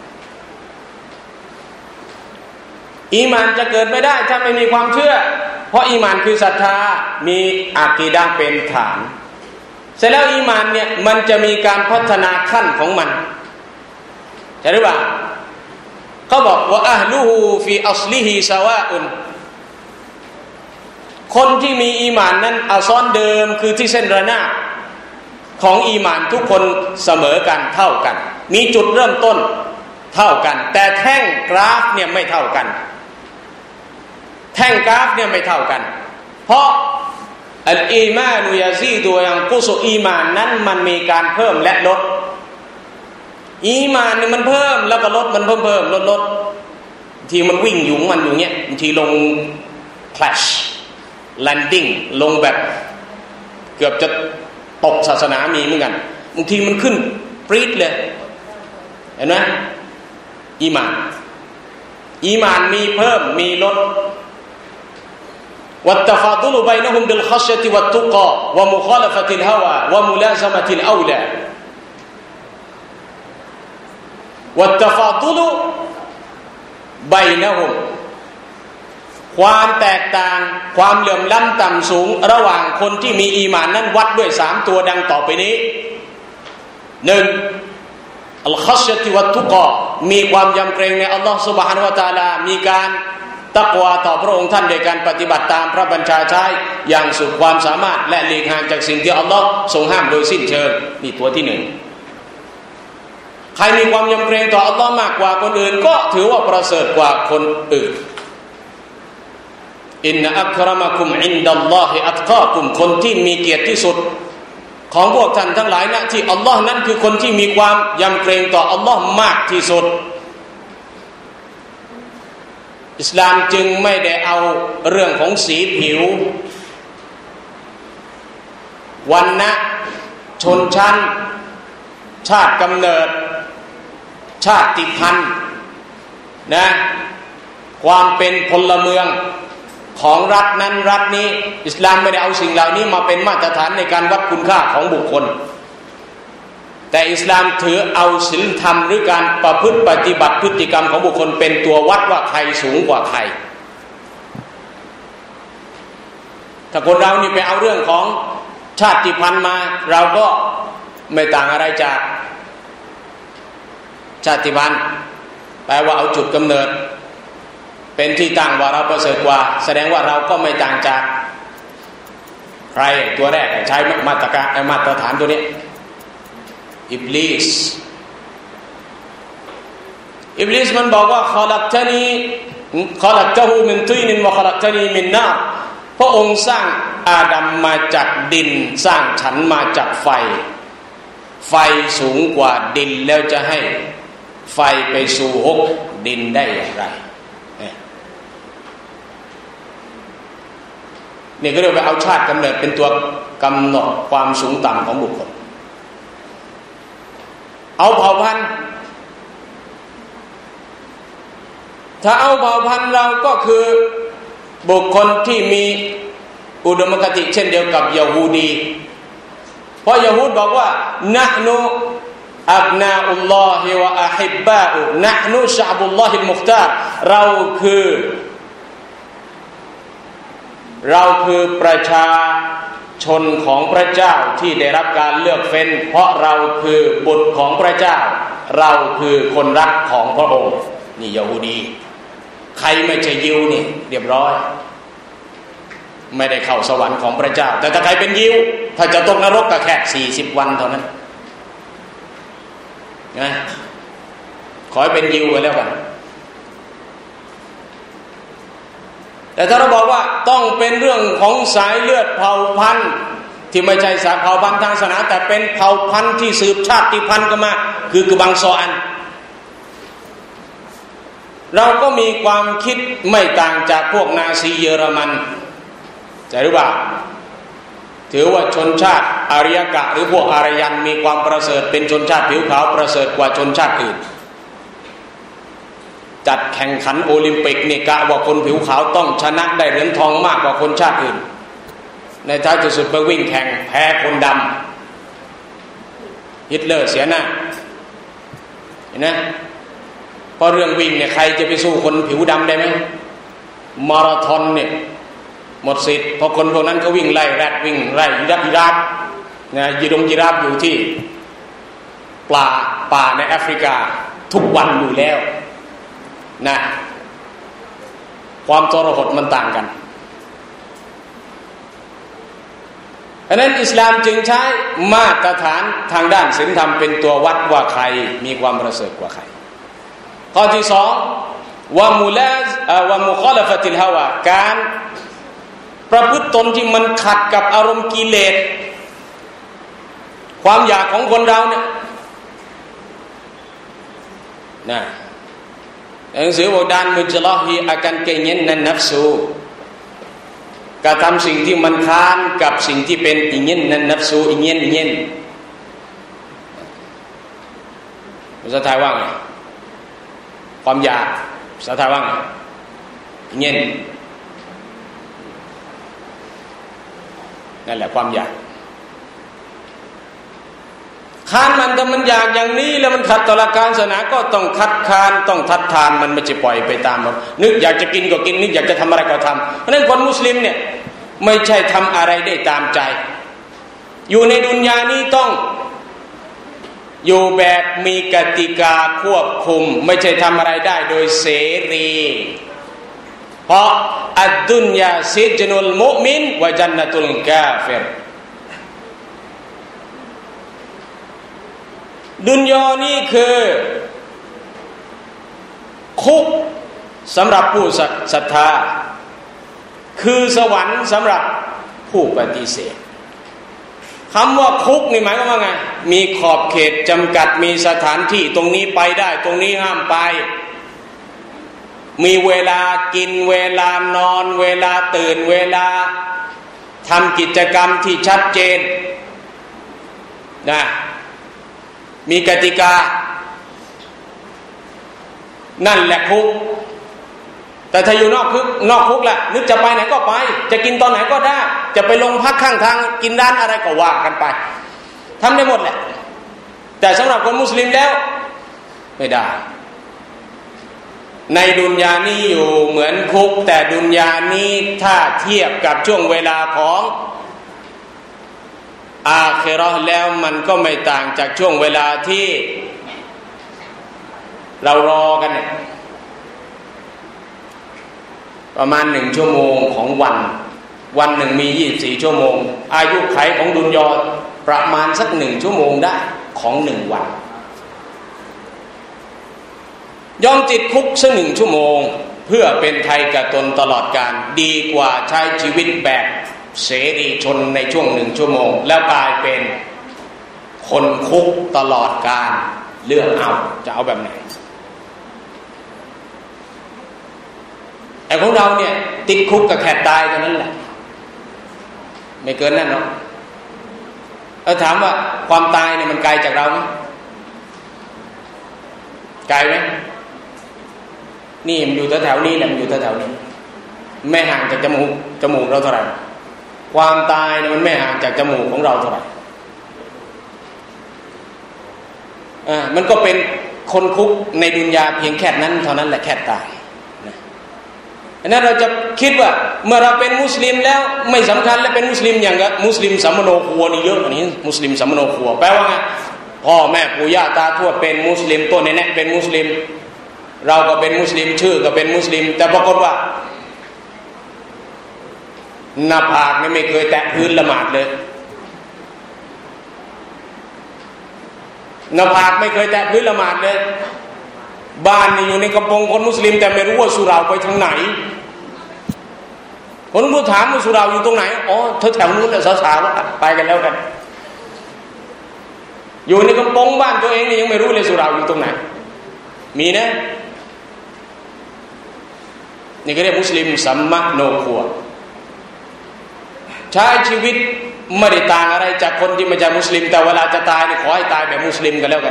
อีมานจะเกิดไม่ได้ถ้าไม่มีความเชื่อเพราะอีมานคือศรัทธามีอากีดะห์เป็นฐานเสร็จแล้วอีมานเนี่ยมันจะมีการพัฒนาขั้นของมันใช่หรือเปล่าเขาบอกว่าอะห์ลุฮูฟีอัศลิฮิซาวาอุนคนที่มีอีมานนั้นอัศอนเดิมคือที่เส้นระนาบของอีมานทุกคนเสมอกันเท่ากันมีจุดเริ่มต้นเท่ากันแต่แท่งกราฟเนี่ยไม่เท่ากันแท่งกราฟเนี่ยไม่เท่ากันเพราะอัลอีมานุยาซีดวยังกุศลอีมานนั้นมันมีการเพิ่มและลดอีมานเนี่ยมันเพิ่มแล้วก็ลดมันเพิ่มเพิ่มลดลดทีมันวิ่งอยู่มันอยู่เงี้ยบางทีลง crash landing ลงแบบเกือบจะตกศาสนามีเหมือนกันบางทีมันขึ้นปรี๊ดเลยเห็นไหมอีมานอีมานมีเพิ่มมีลดوالتفاضل بينهم بالخشية والتقى ومخالفة الهوى وملازمة الأولى والتفاضل بينهم ความแตกต่างความเหลื่อมล้ำต่ำสูงระหว่างคนที่มีอีหม่านนั้นวัดด้วยสามตัวดังต่อไปนี้หนึ่งอัลคัชยะติวัตตุกอมีความยำเกรงในอัลลอฮฺซุบฮานะฮูวะตะอาลามีการตักวาต่อพระองค์ท่านโดยการปฏิบัติตามพระบัญชาใช้อย่างสุดความสามารถและหลีกห่างจากสิ่งที่อัลลอฮ์ทรงห้ามโดยสิ้นเชิงนี่ตัวที่หนึ่งใครมีความยำเกรงต่ออัลลอฮ์มากกว่าคนอื่นก็ถือว่าประเสริฐกว่าคนอื่นอินนะอัครมะกุมอินดัลลอฮิอัตกากุมคนที่มีเกียรติที่สุดของพวกท่านทั้งหลายนะที่อัลลอฮ์นั้นคือคนที่มีความยำเกรงต่ออัลลอฮ์มากที่สุดอิสลามจึงไม่ได้เอาเรื่องของสีผิววรรณะชนชั้นชาติกำเนิดชาติพันธุ์นะความเป็นพลเมืองของรัฐนั้นรัฐนี้อิสลามไม่ได้เอาสิ่งเหล่านี้มาเป็นมาตรฐานในการวัดคุณค่าของบุคคลแต่อิสลามถือเอาศีลธรรมหรือการประพฤติปฏิบัติพฤติกรรมของบุคคลเป็นตัววัดว่าใครสูงกว่าใครถ้าคนเรานี่ไปเอาเรื่องของชาติพันธุ์มาเราก็ไม่ต่างอะไรจากชาติพันธุ์แปลว่าเอาจุดกำเนิดเป็นที่ตั้งว่าเราประเสริฐกว่าแสดงว่าเราก็ไม่ต่างจากใครตัวแรกใช้มาตรการมาตรฐานตัวนี้อิบลิสอิบลิสมันบอกว่าขลักตะนีขลักตะฮูมินตีนินวะขลักตะนีมินนาร์พระองค์สร้างอาดัมมาจากดินสร้างฉันมาจากไฟไฟสูงกว่าดินแล้วจะให้ไฟไปสู่หกดินได้อย่างไรนี่ก็เรียกว่าเอาชาติกำเนิดเป็นตัวกำหนดความสูงต่ำของบุคคลเอาเผ่าพันธุ์ถ้าเอาเผ่าพันธุ์เราก็คือบุคคลที่มีอุดมคติเช่นเดียวกับยะฮูดีเพราะยะฮูดบอกว่านะห์นุอับนาอุลลอฮิวะอะฮิบบาอุนะห์นุชะอบุลลอฮิลมุคตาร์เราคือเราคือประชาชนของพระเจ้าที่ได้รับการเลือกเฟ้นเพราะเราคือบุตรของพระเจ้าเราคือคนรักของพระองค์นี่ยะฮูดีใครไม่ใช่ยิวนี่เรียบร้อยไม่ได้เข้าสวรรค์ของพระเจ้าแต่ถ้าใครเป็นยิวถ้าจะตกนรกก็แค่สี่สิบวันเท่านั้นนะขอให้เป็นยิวไปแล้วกันแต่ถ้าเราบอกว่าต้องเป็นเรื่องของสายเลือดเผ่าพันธุ์ที่ไม่ใช่สายเผ่าพันธุ์ทางศาสนาแต่เป็นเผ่าพันธุ์ที่สืบชาติพันธุ์กันมาคือกบังซออันเราก็มีความคิดไม่ต่างจากพวกนาซีเยอรมันใช่หรือเปล่าถือว่าชนชาติอารยกะหรือพวกอารยันมีความประเสริฐเป็นชนชาติผิวขาวประเสริฐกว่าชนชาติอื่นจัดแข่งขันโอลิมปิกนี่กะว่าคนผิวขาวต้องชนะได้เหรียญทองมากกว่าคนชาติอื่นในท้ายที่สุดไปวิ่งแข่งแพ้คนดำฮิตเลอร์เสียหน้าเห็นไหมเพราะเรื่องวิ่งเนี่ยใครจะไปสู้คนผิวดำได้ไหมมาราธอนเนี่ยหมดสิทธิ์เพราะคนพวกนั้นก็วิ่งไล่แรดวิ่งไล่ยีราฟยีราฟนะยีดงยีราฟอยู่ที่ปลาป่าในแอฟริกาทุกวันอยู่แล้วนะความทรหดมันต่างกันเพราะนั้นอิสลามจึงใช้มาตรฐานทางด้านศีลธรรมเป็นตัววัดว่าใครมีความประเสริฐกว่าใครข้อที่สองว่ามุลาซว่ามุคอลฟะติลฮาวาการประพฤติตนที่มันขัดกับอารมณ์กิเลสความอยากของคนเราเนี่ยนะหนังสือบอกdan mujlahi akan keinginan nafsu กระทำสิ่งที่มันค้านกับสิ่งที่เป็นอิงินนันนัฟซูอิงินอิงินภาษาไทยว่าไงความอยากภาษาไทยว่าไงอิงินนั่นแหละความอยากค้านมันแต่มันอยากอย่างนี้แล้วมันขัดต่อหลักการศาสนาก็ต้องคัดค้านต้องทัดทานมันไม่ใช่ปล่อยไปตามมันนึกอยากจะกินก็กินนึกอยากจะทำอะไรก็ทำเพราะฉะนั้นคนมุสลิมเนี่ยไม่ใช่ทำอะไรได้ตามใจอยู่ในดุนยานี้ต้องอยู่แบบมีกติกาควบคุมไม่ใช่ทำอะไรได้โดยเสรีเพราะอัดดุนยาซิจนุลมุมินวะจันนตุลกาฟิรดุนยานี่คือคุกสำหรับผู้ศรัทธาคือสวรรค์สำหรับผู้ปฏิเสธคำว่าคุกนี่หมายความว่าไงมีขอบเขตจำกัดมีสถานที่ตรงนี้ไปได้ตรงนี้ห้ามไปมีเวลากินเวลานอนเวลาตื่นเวลาทำกิจกรรมที่ชัดเจนนะมีกติกานั่นแหละคุกแต่ถ้าอยู่นอกคุกนอกคุกล่ะนึกจะไปไหนก็ไปจะกินตอนไหนก็ได้จะไปลงพักข้างทางกินร้านอะไรก็ว่ากันไปทำได้หมดแหละแต่สำหรับคนมุสลิมแล้วไม่ได้ในดุนยานี้อยู่เหมือนคุกแต่ดุนยานี้ถ้าเทียบกับช่วงเวลาของอาคิเราะห์แล้วมันก็ไม่ต่างจากช่วงเวลาที่เรารอกันเนี่ยประมาณหนึ่งชั่วโมงของวันวันหนึ่งมียี่สิบสี่ชั่วโมงอายุไขของดุนยาประมาณสักหนึ่งชั่วโมงได้ของหนึ่งวันยอมติดคุกสักหนึ่งชั่วโมงเพื่อเป็นไทยกับตนตลอดกาลดีกว่าใช้ชีวิตแบบเสรีชนในช่วงหนึ่งชั่วโมงแล้วกลายเป็นคนคุกตลอดกาลเลือกเอาจะเอาแบบไหนไอ้ของเราเนี่ยติดคุกกับแขกตายเท่านั้นแหละไม่เกินนั่นหรอกเอาถามว่าความตายเนี่ยมันไกลจากเราไหมไกลไหมนี่มันอยู่แถวๆนี้แหละมันอยู่แถวๆนี้ไม่ห่างจากจมูกจมูกเราเท่าไหร่ความตายเนี่ยมันไม่ห่างจากจมูกของเราเท่าไหร่อ่ามันก็เป็นคนคุกในดุนยาเพียงแค่นั้นเท่านั้นแหละแค่ตายอันนั้นเราจะคิดว่าเมื่อเราเป็นมุสลิมแล้วไม่สำคัญและเป็นมุสลิมอย่างกับมุสลิมสัมมโนครัวนี่เยอะอันนี้มุสลิมสัมมโนครัวแปลว่าไงพ่อแม่ปู่ย่าตาทวดเป็นมุสลิมต้นแน่ๆเป็นมุสลิมเราก็เป็นมุสลิมชื่อก็เป็นมุสลิมแต่ปรากฏว่าหน้าผากนี่ไม่เคยแตะพื้นละหมาดเลยหน้าผากไม่เคยแตะพื้นละหมาดเลยบ้านนี่อยู่ในกระโปรงคนมุสลิมแต่ไม่รู้ว่าสุเหร่าไปทางไหนคนผู้ถามว่าสุเหร่าอยู่ตรงไหนอ๋อแถวๆนู้นแหละสาวๆไปกันแล้วกันอยู่ในกระโปรงบ้านตัวเองนี่ยังไม่รู้เลยสุเหร่าอยู่ตรงไหนมีนะนี่ก็เรียกมุสลิมสัมมโนครัวใช้ชีวิตไม่ได้ต่างอะไรจากคนที่ไม่ใช่มุสลิมแต่เวลาจะตายนี่ขอให้ตายแบบมุสลิมกันแล้วกัน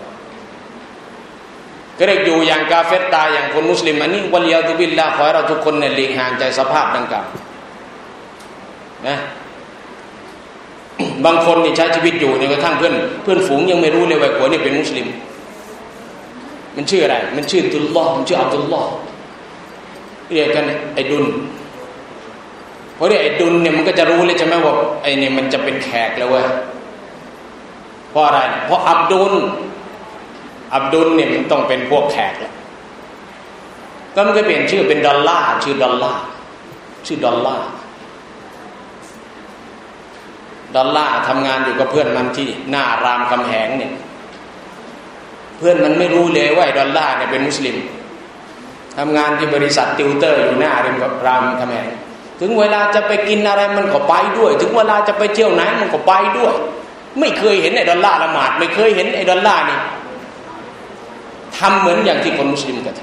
ก็เรียกอยู่อย่างกาเฟรตายอย่างคนมุสลิมอันนี้วะลียาตุบิลลาห์ขอให้เราทุกคนเนี่ยหลีกห่างจากสภาพดังกล่าวนะบางคนนี่ใช้ชีวิตอยู่ในกระทั่งเพื่อนเพื่อนฝูงยังไม่รู้เลยว่าผัวนี่เป็นมุสลิมมันชื่ออะไรมันชื่ออับดุลลอฮ์มันชื่ออับดุลลอฮ์เรียกกันไอ้ดุลเพราะไอ้ดุลเนี่ยมันก็จะรู้เลยใช่ไหมว่าไอ้เนี่ยมันจะเป็นแขกแล้วเว้ยเพราะอะไรเพราะอับดุลอับดุลเนี่ยมันต้องเป็นพวกแขกแหละก็มันก็เปลี่ยนชื่อเป็นดอลลาร์ชื่อดอลลาร์ชื่อดอลลาร์ดอลลาร์ทำงานอยู่กับเพื่อนมันที่หน้ารามคำแหงเนี่ยเพื่อนมันไม่รู้เลยว่าดอลลาร์เนี่ยเป็นมุสลิมทำงานที่บริษัทติวเตอร์อยู่หน้ารามคำแหงถึงเวลาจะไปกินอะไรมันก็ไปด้วยถึงเวลาจะไปเที่ยวไหนมันก็ไปด้วยไม่เคยเห็นไอ้ดอลลาร์ละหมาดไม่เคยเห็นไอ้ดอลลาร์นี่ทำเหมือนอย่างที่คนมุสลิมกัน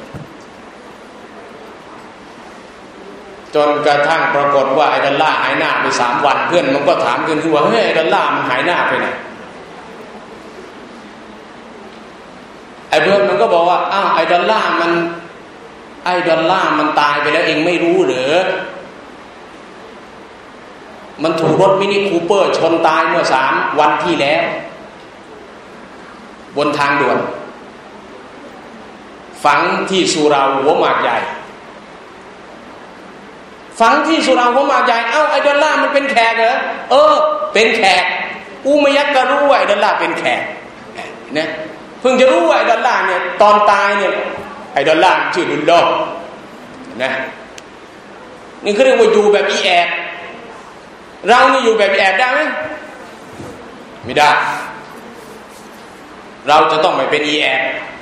จนกระทั่งปรากฏว่าไอ้ดอลลาร์หายหน้าไปสามวันเพื่อนมันก็ถามกันว่าเฮ้ยไอ้ดอลลาร์มันหายหน้าไปไหนไอ้เพื่อนมันก็บอกว่าอ้าวไอ้ดอลลาร์มันไอ้ดอลลาร์มันตายไปแล้วเองไม่รู้หรือมันถูกรถมินิคูเปอร์ชนตายเมื่อสามวันที่แล้วบนทางด่วนฝังที่สุเหร่าหัวหมากใหญ่ฝังที่สุเหร่าหัวหมากใหญ่เอ้าไอ้ดอลลาร์มันเป็นแขกเหรอเออเป็นแขกกูไม่ยักก็รู้ว่าไอ้ดอลลาร์เป็นแขกนะเพิ่งจะรู้ว่าไอ้ดอลลาร์เนี่ยตอนตายเนี่ยไอ้ดอลลาร์ชื่อดุลลอฮ์นะนี่เขาเรียกว่าอยู่แบบอีแอบเรานี่อยู่แบบอีแอบได้ไหมไม่ได้เราจะต้องไม่เป็นอีแอบ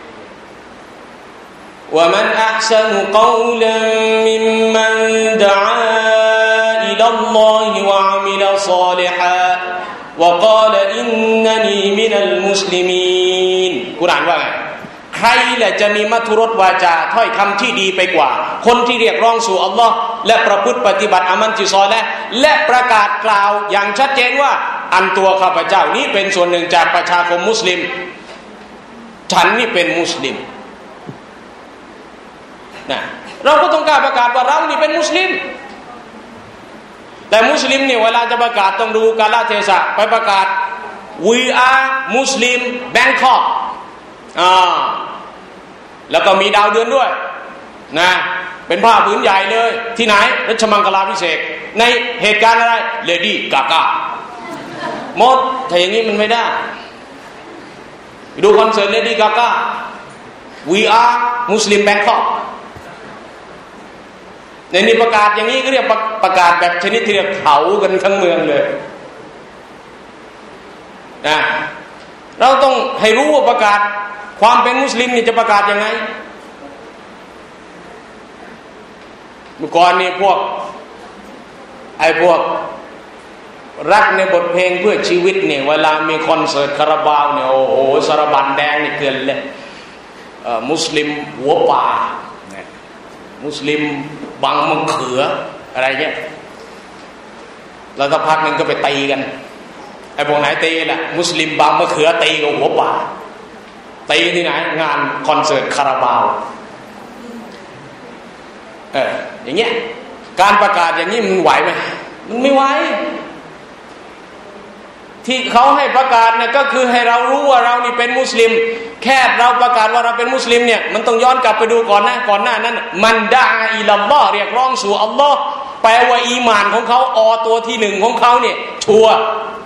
ว่ามันอักษะนุกาวลันมิมมันดะอาอิลัลลอฮิวะอามิลศอลิฮะวะกาลอินนันีมินัลมุสลิมีนกุรอานว่าไงใครแหละจะมีมัทุรสวาจาถ้อยคำที่ดีไปกว่าคนที่เรียกร้องสู่อัลลอฮ์และประพฤติปฏิบัติอามัลที่ซอลิห์และประกาศกล่าวอย่างชัดเจนว่าอันตัวข้าพเจ้านี้เป็นส่วนหนึ่งจากประชาคมมุสลิมฉันนี่เป็นมุสลิมนะเราก็ต้องกล้าประกาศว่าเรานี่เป็นมุสลิมแต่มุสลิมเนี่ยเวลาจะประกาศต้องดูกาลเทศะไปประกาศ we are Muslim Bangkok อ่าแล้วก็มีดาวเดือนด้วยนะเป็นผ้าผืนใหญ่เลยที่ไหนรัชมังคลาภิเษกในเหตุการณ์อะไรเลดี้กากาหมดถ้าอย่างนี้มันไม่ได้ดูคอนเสิร์ตเลดี้กากา we are Muslim Bangkok ในนี้ประกาศอย่างนี้ก็เรียกประกาศแบบชนิดที่เรียกเผากันทั้งเมืองเลยนะเราต้องให้รู้ว่าประกาศความเป็นมุสลิมนี่จะประกาศยังไงเมื่อก่อนนี่พวกไอ้พวกรักในบทเพลงเพื่อชีวิตเนี่ยเวลามีคอนเสิร์ตคาราบาวเนี่ยโอ้โหสารบัญแดงนี่เกินเลยมุสลิมหัวป่ามุสลิมบางมะเขืออะไรเงี้ยแล้วสักพักนึงก็ไปตีกันไอ้พวกไหนตีล่ะมุสลิมบางมะเขือตีกับหัวป่าตีที่ไหนงานคอนเสิร์ตคาราบาวเอออย่างเงี้ยการประกาศอย่างนี้มันไหวไหมมันไม่ไหวที่เขาให้ประกาศเนี่ยก็คือให้เรารู้ว่าเรานี่เป็นมุสลิมแค่เราประกาศว่าเราเป็นมุสลิมเนี่ยมันต้องย้อนกลับไปดูก่อนนะก่อนหน้านั้นมันดาอิลัลลอฮ์เรียกร้องสู่อัลลอฮ์แปลว่าอีหม่านของเขาอตัวที่หนึ่งของเขาเนี่ยชัวร์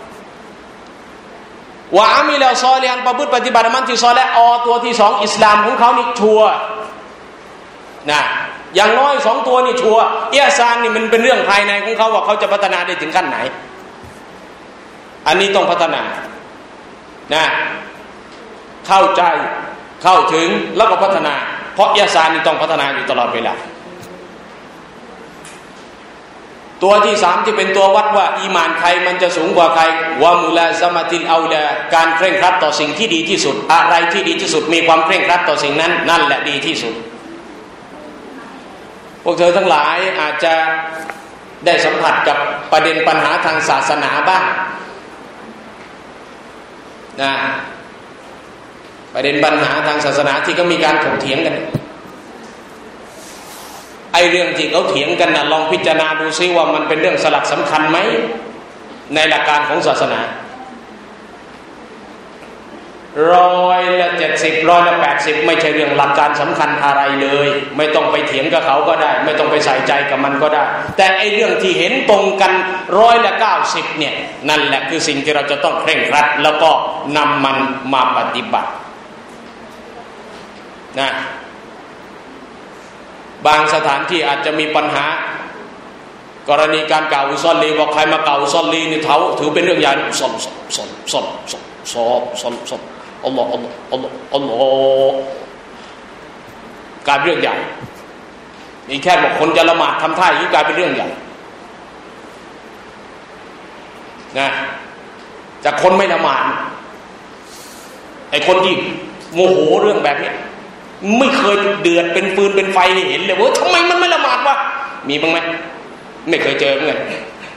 ว่าอามิลซอลิฮันประพฤติปฏิบัติอามัลที่ซอลิห์อตัวที่สองอิสลามของเขานี่ชัวร์นะอย่างน้อยสองตัวนี่ชัวร์อิหซานนี่มันเป็นเรื่องภายในของเขาว่าเขาจะพัฒนาได้ถึงขั้นไหนอันนี้ต้องพัฒนานะเข้าใจเข้าถึงแล้วก็พัฒนาเพราะอิหซานนี่ต้องพัฒนาอยู่ตลอดเวลาตัวที่สามที่เป็นตัววัดว่าอีหม่านใครมันจะสูงกว่าใครวะมุลาซะมะติลเอาลาการเคร่งครัดต่อสิ่งที่ดีที่สุดอะไรที่ดีที่สุดมีความเคร่งครัดต่อสิ่งนั้นนั่นแหละดีที่สุดพวกเธอทั้งหลายอาจจะได้สัมผัสกับประเด็นปัญหาทางศาสนาบ้างนะประเด็นปัญหาทางศาสนาที่ก็มีการถกเถียงกันไอ้เรื่องที่เขาเถียงกันนะลองพิจารณาดูซิว่ามันเป็นเรื่องสลักสำคัญไหมในหลักการของศาสนาร้อยละเจ็ดสิบร้อยละแปดสิบไม่ใช่เรื่องหลักการสำคัญอะไรเลยไม่ต้องไปเถียงกับเขาก็ได้ไม่ต้องไปใส่ใจกับมันก็ได้แต่ไอ้เรื่องที่เห็นตรงกันร้อยละเก้าสิบเนี่ยนั่นแหละคือสิ่งที่เราจะต้องเคร่งครัดแล้วก็นำมันมาปฏิบัตินะบางสถานที่อาจจะมีปัญหากรณีการกล่าวอุซอลีบอกใครมาเก่าอุซอลีนี่เท้าถือเป็นเรื่องใหญ่สอบสอบสอบสอบสอบสอบสอบสอบอัลลอฮ์อัลลอฮ์อัลลอฮ์อัลลอฮ์กลายเป็นเรื่องใหญ่นี่แค่บอกคนจะละหมาดทำท่าอย่างนี้กลายเป็นเรื่องใหญ่นะจากคนไม่ละหมาดไอ้คนที่โมโหเรื่องแบบนี้ไม่เคยเดือดเป็นฟืนเป็นไฟนี่เห็นเลยว่าทำไมมันไม่ละหมาดวะมีบ้างไหมไม่เคยเจอเหมือนกัน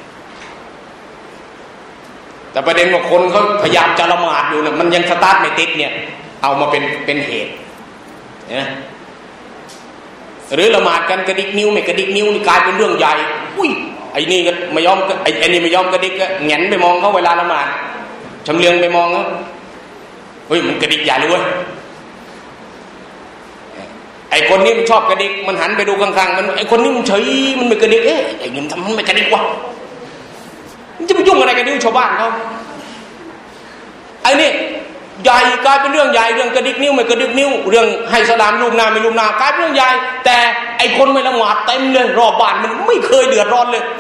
แต่ประเด็นว่าคนเขาพยายามจะละหมาดอยู่นะมันยังสตาร์ทไม่ติดเนี่ยเอามาเป็นเป็นเหตุนะหรือละหมาดกันกระดิกนิ้วไม่กระดิกนิ้วนี่กลายเป็นเรื่องใหญ่อุ้ยไอ้นี่ก็ไม่ยอมไอ้ไอ้นี่ไม่ยอมกระดิกก็แงนไปมองเขาเวลาละหมาดชำเลืองไปมองเขาเฮ้ยมันกระดิกใหญ่เลยเว้ยไอ้คนนี้มันชอบกระดิกมันหันไปดูข้างๆมันไอ้คนนี้มันเฉยมันไม่กระดิกเอ๊ะไอ้เงินทำมันไม่กระดิกวะมันจะไปยุ่งอะไรกับนิ้วชาวบ้านเขาไอ้นี่ใหญ่กลายเป็นเรื่องใหญ่เรื่องกระดิกนิ้วไม่กระดิกนิ้วเรื่องให้สลามรูปหน้าไม่รูปหน้ากลายเป็นเรื่องใหญ่แต่ไอคนไม่ละหมาดเต็มเลยรอบบ้านมันไม่เคยเดือดร้อนเลย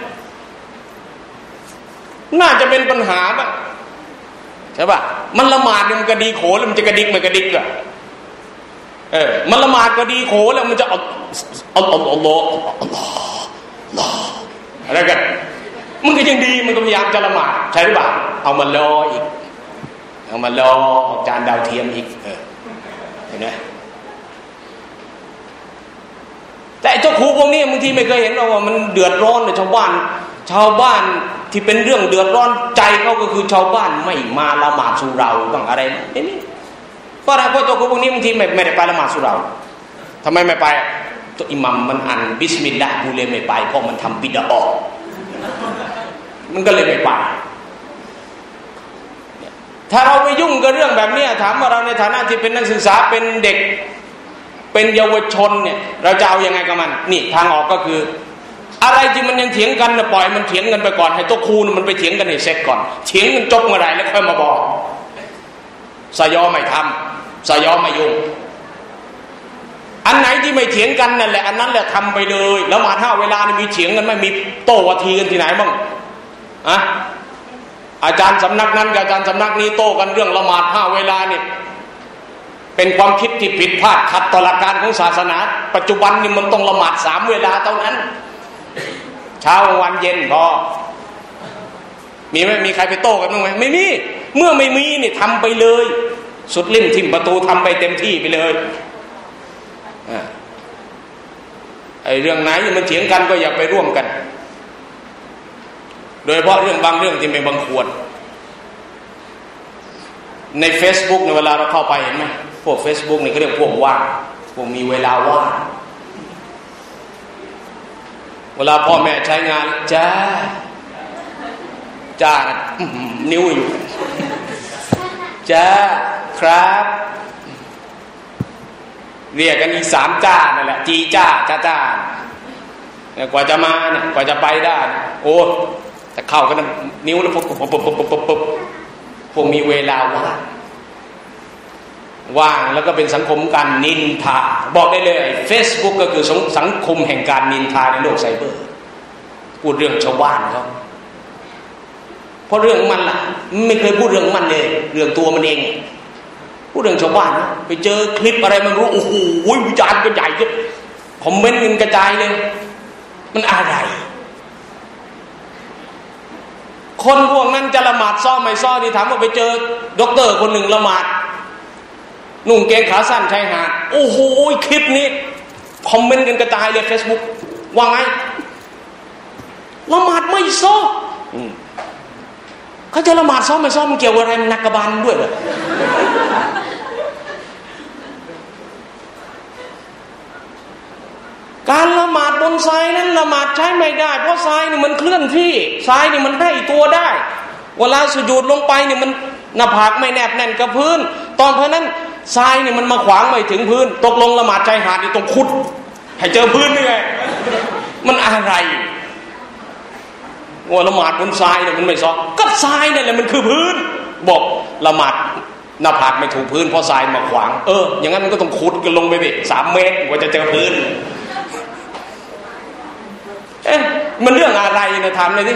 น่าจะเป็นปัญหาบ้างใช่ป่ะมันละหมาดมันกระดีโขแล้วมันจะกระดิกไม่กระดิกอ่ะเออมันละหมาดกระดีโขแล้วมันจะเอาเอาเอาเอาล้อล้ออะไรกันมันก็ยังดีมันก็พยายามจะละหมาดใช่หรือเปล่าเอามาล้ออีกเอามาล้อจานดาวเทียมอีกเออเห็นไหมแต่เจ้าครูพวกนี้บางทีไม่เคยเห็นหรอกว่ามันเดือดร้อนเลยชาวบ้านชาวบ้านที่เป็นเรื่องเดือดร้อนใจเขาก็คือชาวบ้านไม่มาละหมาดสุเราบ้างอะไรนี่เพราะอะไรเพราะตัวครูพวกนี้บางทีไม่ไม่ได้ไปละหมาดสุเราทำไมไม่ไปตัวอิหมัมมันอ่านบิสมิลลาห์กูเลยไม่ไปเพราะมันทำบิดอะห์มันก็เลยไม่ไปถ้าเราไปยุ่งกับเรื่องแบบนี้ถามว่าเราในฐานะที่เป็นนักศึกษาเป็นเด็กเป็นเยาวชนเนี่ยเราจะเอายังไงกับมันนี่ทางออกก็คืออะไรที่มันยังเถียงกันนะปล่อยมันเถียงกันไปก่อนให้ตัวครูมันไปเถียงกันให้เสร็จก่อนเถียงกันจบเมื่อไหร่แล้วค่อยมาบอกสยอไม่ทำสยอไม่ยุ่งอันไหนที่ไม่เถียงกันนั่นแหละอันนั้นแหละทำไปเลยแล้วมาถ้าเวลานี่มีเถียงกันไม่มีโต้วาทีกันที่ไหนบ้างอะอาจารย์สำนักนั้นกับอาจารย์สำนักนี้โต้กันเรื่องละหมาดห้าเวลาเนี่ยเป็นความคิดที่ผิดพลาดขัดต่อหลักการของศาสนาปัจจุบันนี่มันต้องละหมาดสามเวลาเท่านั้นเช้าวันเย็นพอมีไหมมีใครไปโต้กันบ้างไหมไม่มีเมื่อไม่มีนี่ทำไปเลยสุดลิ้นทิ่มประตูทำไปเต็มที่ไปเลยไอ้เรื่องไหนมันเถียงกันก็อย่าไปร่วมกันโดยเฉพาะเรื่องบางเรื่องที่ไม่บังควรใน Facebook ในเวลาเราเข้าไปเห็นไหมพวก Facebook นี่ก็เรียกพวกว่างพวกมีเวลาว่างเวลาพ่อแม่ใช้งานจ้าจ้านิ้วอยู่จ้าครับเรียกกันอีสามจ้านั่นแหละจีจ้าจ้าจ้ากว่าจะมาเนี่ยกว่าจะไปได้โอ้แต่เข้ากันนิ้วแล้วปุ๊บปุ๊บปุ๊บปุ๊บปุ๊บปุ๊บพวกมีเวลาว่างว่างแล้วก็เป็นสังคมการนินทาบอกได้เลย Facebook ก็คือสังคมแห่งการนินทาในโลกไซเบอร์พูดเรื่องชาวบ้านเขาเพราะเรื่องมันล่ะไม่เคยพูดเรื่องมันเลยเรื่องตัวมันเองพูดเรื่องชาวบ้านนะไปเจอคลิปอะไรมันรู้โอ้โหวิจารณ์กันใหญ่จะคอมเมนต์กันกระจายเลยมันอะไรคนพวกนั้นจะละหมาดซ้อไม่ซ้อที่ถามว่าไปเจอด็อกเตอร์คนหนึ่งละหมาดนุ่งเกงขาสั้นชายหาดโอ้โหคลิปนี้คอมเมนต์กันกระจายเลย Facebook ว่าไงละหมาดไม่ซ้อเขาจะละหมาดซ้อไม่ซ้อมันเกี่ยวอะไรมันนักกบาลด้วยเหรอการละหมาดบนทรายนั้นละหมาดใช้ไม่ได้เพราะทรายนี่มันเคลื่อนที่ทรายนี่มันให้ตัวได้เวลาสุญูดลงไปนี่มันหน้าผากไม่แนบแน่นกับพื้นตอนเพราะนั้นทรายนี่มันมาขวางไม่ถึงพื้นตกลงละหมาดชายหาดนี่ต้องขุดให้เจอพื้นนี่ไงมันอะไรว่าละหมาดบนทรายเนี่ยมันไม่ซ้อก็ทรายนั่นแหละมันคือพื้นบอกละหมาดหน้าผากไม่ถูกพื้นเพราะทรายมาขวางเอออย่างนั้นมันก็ต้องขุดกันลงไปดิสามเมตรกว่าจะเจอพื้นเอ๊ะมันเรื่องอะไรนะถามเลยดิ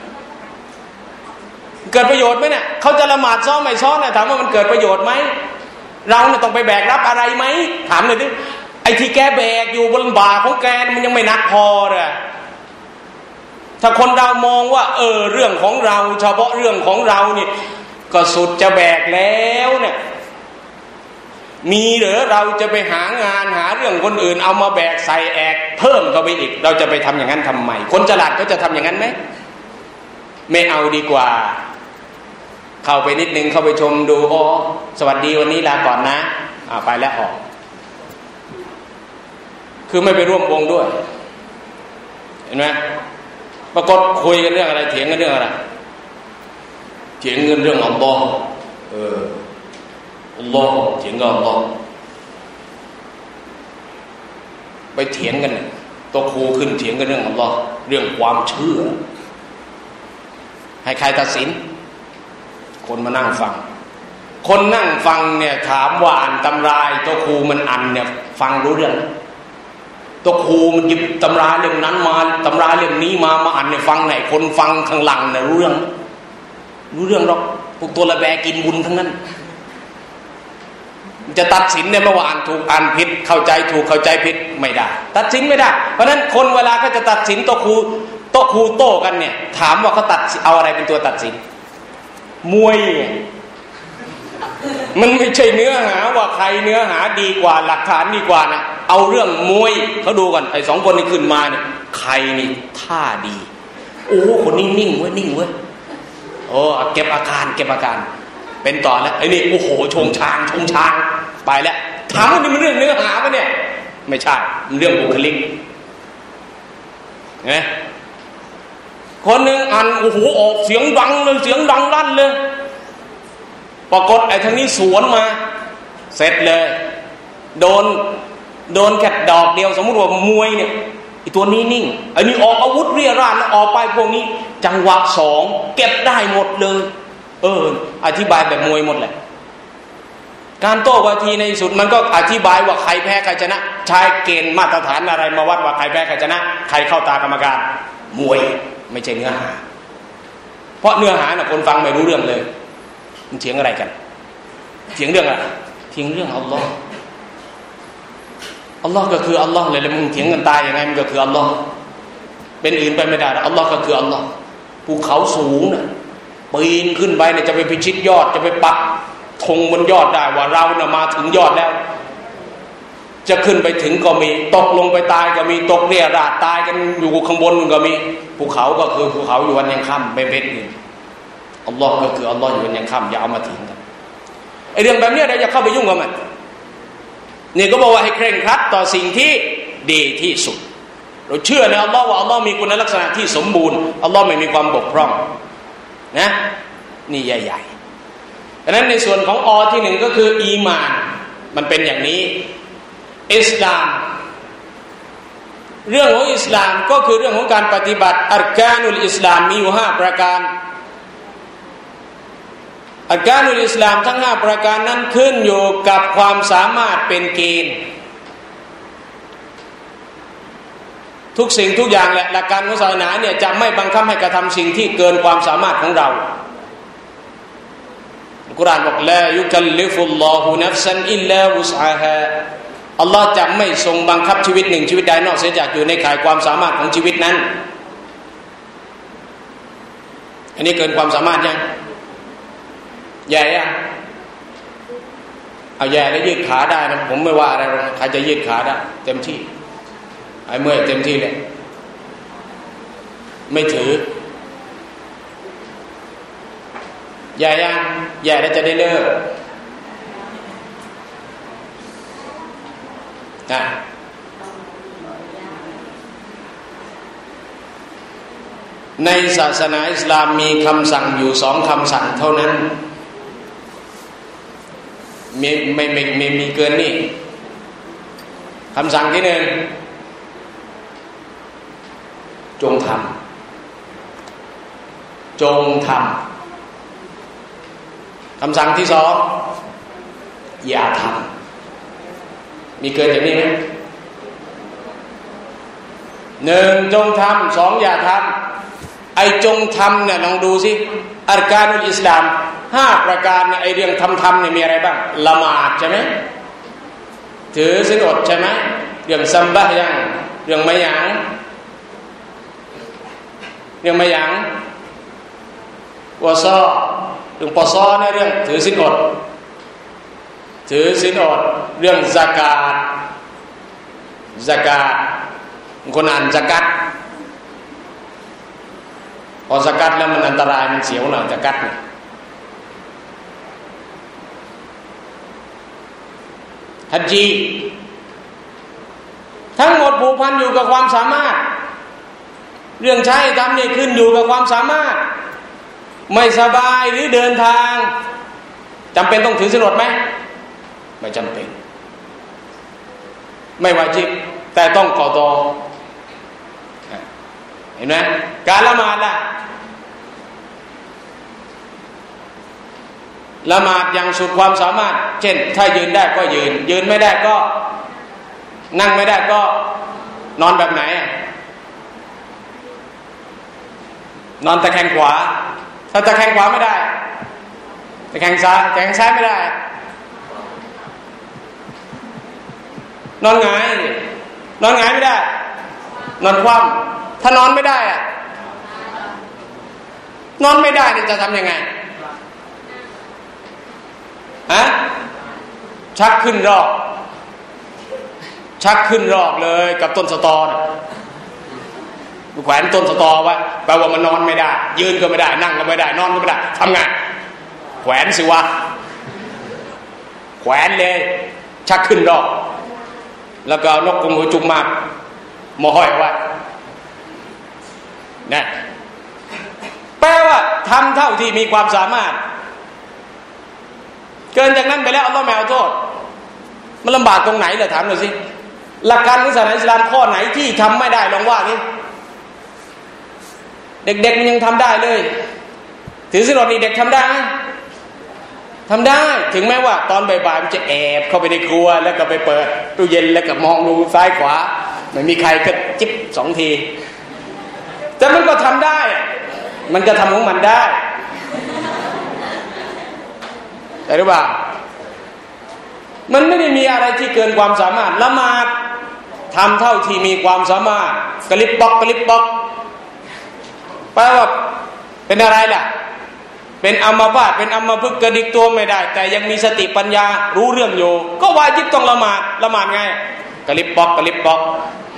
เกิดประโยชน์ไหมเนี่ยเขาจะละหมาดซ้อมไม่ซ้อมเนี่ยถามว่ามันเกิดประโยชน์ไหมเราเนี่ยต้องไปแบกรับอะไรไหมถามเลยดิไอ้ที่แกแบกอยู่บนบ่าของแกมันยังไม่หนักพอเลยถ้าคนเรามองว่าเออเรื่องของเราเฉพาะเรื่องของเราเนี่ยก็สุดจะแบกแล้วเนี่ยมีเหรือเราจะไปหางานหาเรื่องคนอื่นเอามาแบกใส่แอกเพิ่มเข้าไปอีกเราจะไปทำอย่างนั้นทำไมคนฉลาดเขาจะทำอย่างนั้นไหมไม่เอาดีกว่าเข้าไปนิดนึงเข้าไปชมดูอ๋อสวัสดีวันนี้ลาก่อนนะอ่าไปแล้วออกคือไม่ไปร่วมวงด้วยเห็นไหมปรากฏคุยกันเรื่องอะไรเถียงกันเรื่องอะไรเถียงกันเรื่องอัลลอฮ์เอออัลลอฮ์เถียงกับอัลลอฮ์ไปเถียงกันตัวครูขึ้นเถียงกันเรื่องอัลลอฮ์เรื่องความเชื่อให้ใครตัดสินคนมานั่งฟังคนนั่งฟังเนี่ยถามว่าอ่านตำราตัวครูมันอ่านเนี่ยฟังรู้เรื่องตัวครูมันหยิบตำราเล่มนั้นมาตำราเล่มนี้มามาอ่านเนี่ยฟังไหนคนฟังข้างหลังเนี่ยรู้เรื่องรู้เรื่องหรอกพวกตัวละแบกินบุญทั้งนั้นจะตัดสินได้เมื่อวานถูกอ่านผิดเข้าใจถูกเข้าใจผิดไม่ได้ตัดสินไม่ได้เพราะฉะนั้นคนเวลาก็จะตัดสินตัวครูโต๊ะครูโต้กันเนี่ยถามว่าเขาตัดเอาอะไรเป็นตัวตัดสินมวยมันไม่ใช่เนื้อหาว่าใครเนื้อหาดีกว่าหลักฐานดีกว่านะเอาเรื่องมวยเขาดูก่อนไอ้สองคนนี้ขึ้นมาเนี่ยใครนี่ท่าดีโอ้คนนี้นิ่งเว้ยนิ่งเว้ยโอ้เก็บอาการเก็บอาการเป็นต่อแล้วไอ้นี่โอ้โหชงชางชงชางไปแล้วถามว่านี่มันเรื่องเนื้อหาปะเนี่ยไม่ใช่มันเรื่องบุคลิกเห็นไหมคนหนึ่งอ่านโอ้โหออกเสียงดังเลยเสียงดังลั่นเลยปรากฏไอ้ทางนี้สวนมาเสร็จเลยโดนโดนแค่ดอกเดียวสมมุติว่ามวยเนี่ยไอ้ตัวนี้นิ่งไอ้นี่ออกอาวุธเรี่ยราดแล้วออกไปพวกนี้จังหวะสองเก็บได้หมดเลยเอออธิบายแบบมวยหมดแหละการโต้วาทีในสุดมันก็อธิบายว่าใครแพ้ใครชนะใช้เกณฑ์มาตรฐานอะไรมาวัดว่าใครแพ้ใครชนะใครเข้าตากรรมการมวยไม่ใช่เนื้อหาเพราะเนื้อหาน่ะคนฟังไม่รู้เรื่องเลยมันเถียงอะไรกันเถียงเรื่องอะไรเถียงเรื่องอัลลอฮ์อัลลอฮ์ก็คืออัลลอฮ์เลยแล้วมึงเถียงกันตายยังไงมันก็คืออัลลอฮ์เป็นอื่นไปไม่ได้อัลลอฮ์ก็คืออัลลอฮ์ภูเขาสูงน่ะปีนขึ้นไปเนี่ยจะไปพิชิตยอดจะไปปักธงบนยอดได้ว่าเราน่ะมาถึงยอดแล้วจะขึ้นไปถึงก็มีตกลงไปตายก็มีตกเรี่ยราดตายกันอยู่ข้างบนก็มีภูเขาก็คือภูเขาอยู่วันยังค่ำไม่เป็นอื่นอัลลอฮ์ก็คืออัลลอฮ์อยู่วันยังค่ำอย่าเอามาทิ้งกันไอเรื่องแบบนี้เราจะเข้าไปยุ่งกับมันนี่ก็บอกว่าให้เคร่งครัดต่อสิ่งที่ดีที่สุดเราเชื่อในอัลลอฮ์ว่าอัลลอฮ์มีคุณลักษณะที่สมบูรณ์อัลลอฮ์ไม่มีความบกพร่องนะนี่ใหญ่ๆดังนั้นในส่วนของอที่หนึ่งก็คืออีมานมันเป็นอย่างนี้อิสลามเรื่องของอิสลามก็คือเรื่องของการปฏิบัติอัรกานุลอิสลามมีอยู่ห้าประการอัรกานุลอิสลามทั้งห้าประการนั้นขึ้นอยู่กับความสามารถเป็นเกณฑ์ทุกสิ่งทุกอย่างแหละหลักการของศาสนาเนี่ยจะไม่บังคับให้กระทำสิ่งที่เกินความสามารถของเราอัลกุรอานบอกลายุคัลลิฟุลลอฮุนัฟซันอิลลาวุสอาฮาอัลลอฮ์จะไม่ทรงบังคับชีวิตหนึ่งชีวิตใดนอกเสียจากอยู่ในข่ายความสามารถของชีวิตนั้นอันนี้เกินความสามารถยังใหญ่อะเอาใหญ่แล้วยืดขาได้นะผมไม่ว่าอะไรใครจะยืดขาได้เต็มที่ไอ้เมื่อยเต็มที่เลยไม่ถือใหญ่ยังใหญ่แล้วจะได้เลิกนะในศาสนาอิสลามมีคำสั่งอยู่สองคำสั่งเท่านั้นไม่ไม่ไม่ไม่มีเกินนี่คำสั่งที่หนึ่งจงทำจงทำคำสั่งที่สองอย่าทำมีเกินจากนี้ไหมหนึ่งจงทำสองอย่าทำไอ้จงทำเนี่ยลองดูสิอัรกานุลอิสลามห้าประการเนี่ยไอ้เรื่องทำทำเนี่ยมีอะไรบ้างละหมาดใช่ไหมถือศีลอดใช่ไหมเรื่องซัมบะยังเรื่องไม่หยังเรื่องไม่หยังวะซอเรื่องปอซอเนี่ยเรื่องถือศีลอดถือศีลอดเรื่องซะกาตซะกาตคนอ่านซะกัตพอซะกัตแล้วมันอันตรายมันเสียวหน่อยซะกัตเนี่ยฮัจญีทั้งหมดผูกพันอยู่กับความสามารถเรื่องใช้ทำนี่ขึ้นอยู่กับความสามารถไม่สบายหรือเดินทางจำเป็นต้องถือศีลอดไหมไม่จำเป็นไม่วาญิบแต่ต้องกอฎอเห็นไหมการละหมาดล่ะละหมาดอย่างสุดความสามารถเช่นถ้ายืนได้ก็ยืนยืนไม่ได้ก็นั่งไม่ได้ก็นอนแบบไหนนอนตะแคงขวาถ้าตะแคงขวาไม่ได้ตะแคงซ้ายตะแคงซ้ายไม่ได้นอนหงายนอนหงายไม่ได้นอนคว่ำถ้านอนไม่ได้อะนอนไม่ได้นี่จะทำยังไงฮะชักขึ้นรอกชักขึ้นรอกเลยกับต้นสตอนะแขวนต้นสตอไว้แปลว่ามันนอนไม่ได้ยืนก็ไม่ได้นั่งก็ไม่ได้นอนก็ไม่ได้ทำไงแขวนสิวะแขวนเลยชักขึ้นรอกแล้วก็นกกรงหัวจุกมากมอห้อยไว้นะแปลว่าทำเท่าที่มีความสามารถเกินจากนั้นไปแล้วอัลเลาะห์ไม่เอาโทษมันลำบากตรงไหนล่ะถามหน่อยสิหลักการของศาสนาอิสลามข้อไหนที่ทำไม่ได้ลองว่านี่เด็กๆมันยังทำได้เลยถือศีลอดนี่เด็กทำได้ไหมทำได้ถึงแม้ว่าตอนบ่ายๆมันจะแอบเข้าไปในครัวแล้วก็ไปเปิดตู้เย็นแล้วก็มองดูซ้ายขวาไม่มีใครก็จิ๊บสองทีแต่มันก็ทำได้มันก็ทำของมันได้แต่รู้ป่ะมันไม่ได้มีอะไรที่เกินความสามารถละหมาดทำเท่าที่มีความสามารถกระลิบป๊อกกระลิบป๊อกแปลว่าเป็นอะไรล่ะเป็นอัมพาตเป็นอัมพฤกษ์กระดิกตัวไม่ได้แต่ยังมีสติปัญญารู้เรื่องอยู่ก็วาญิบต้องละหมาดละหมาดไงกระลิบป๊อกกระลิบป๊อก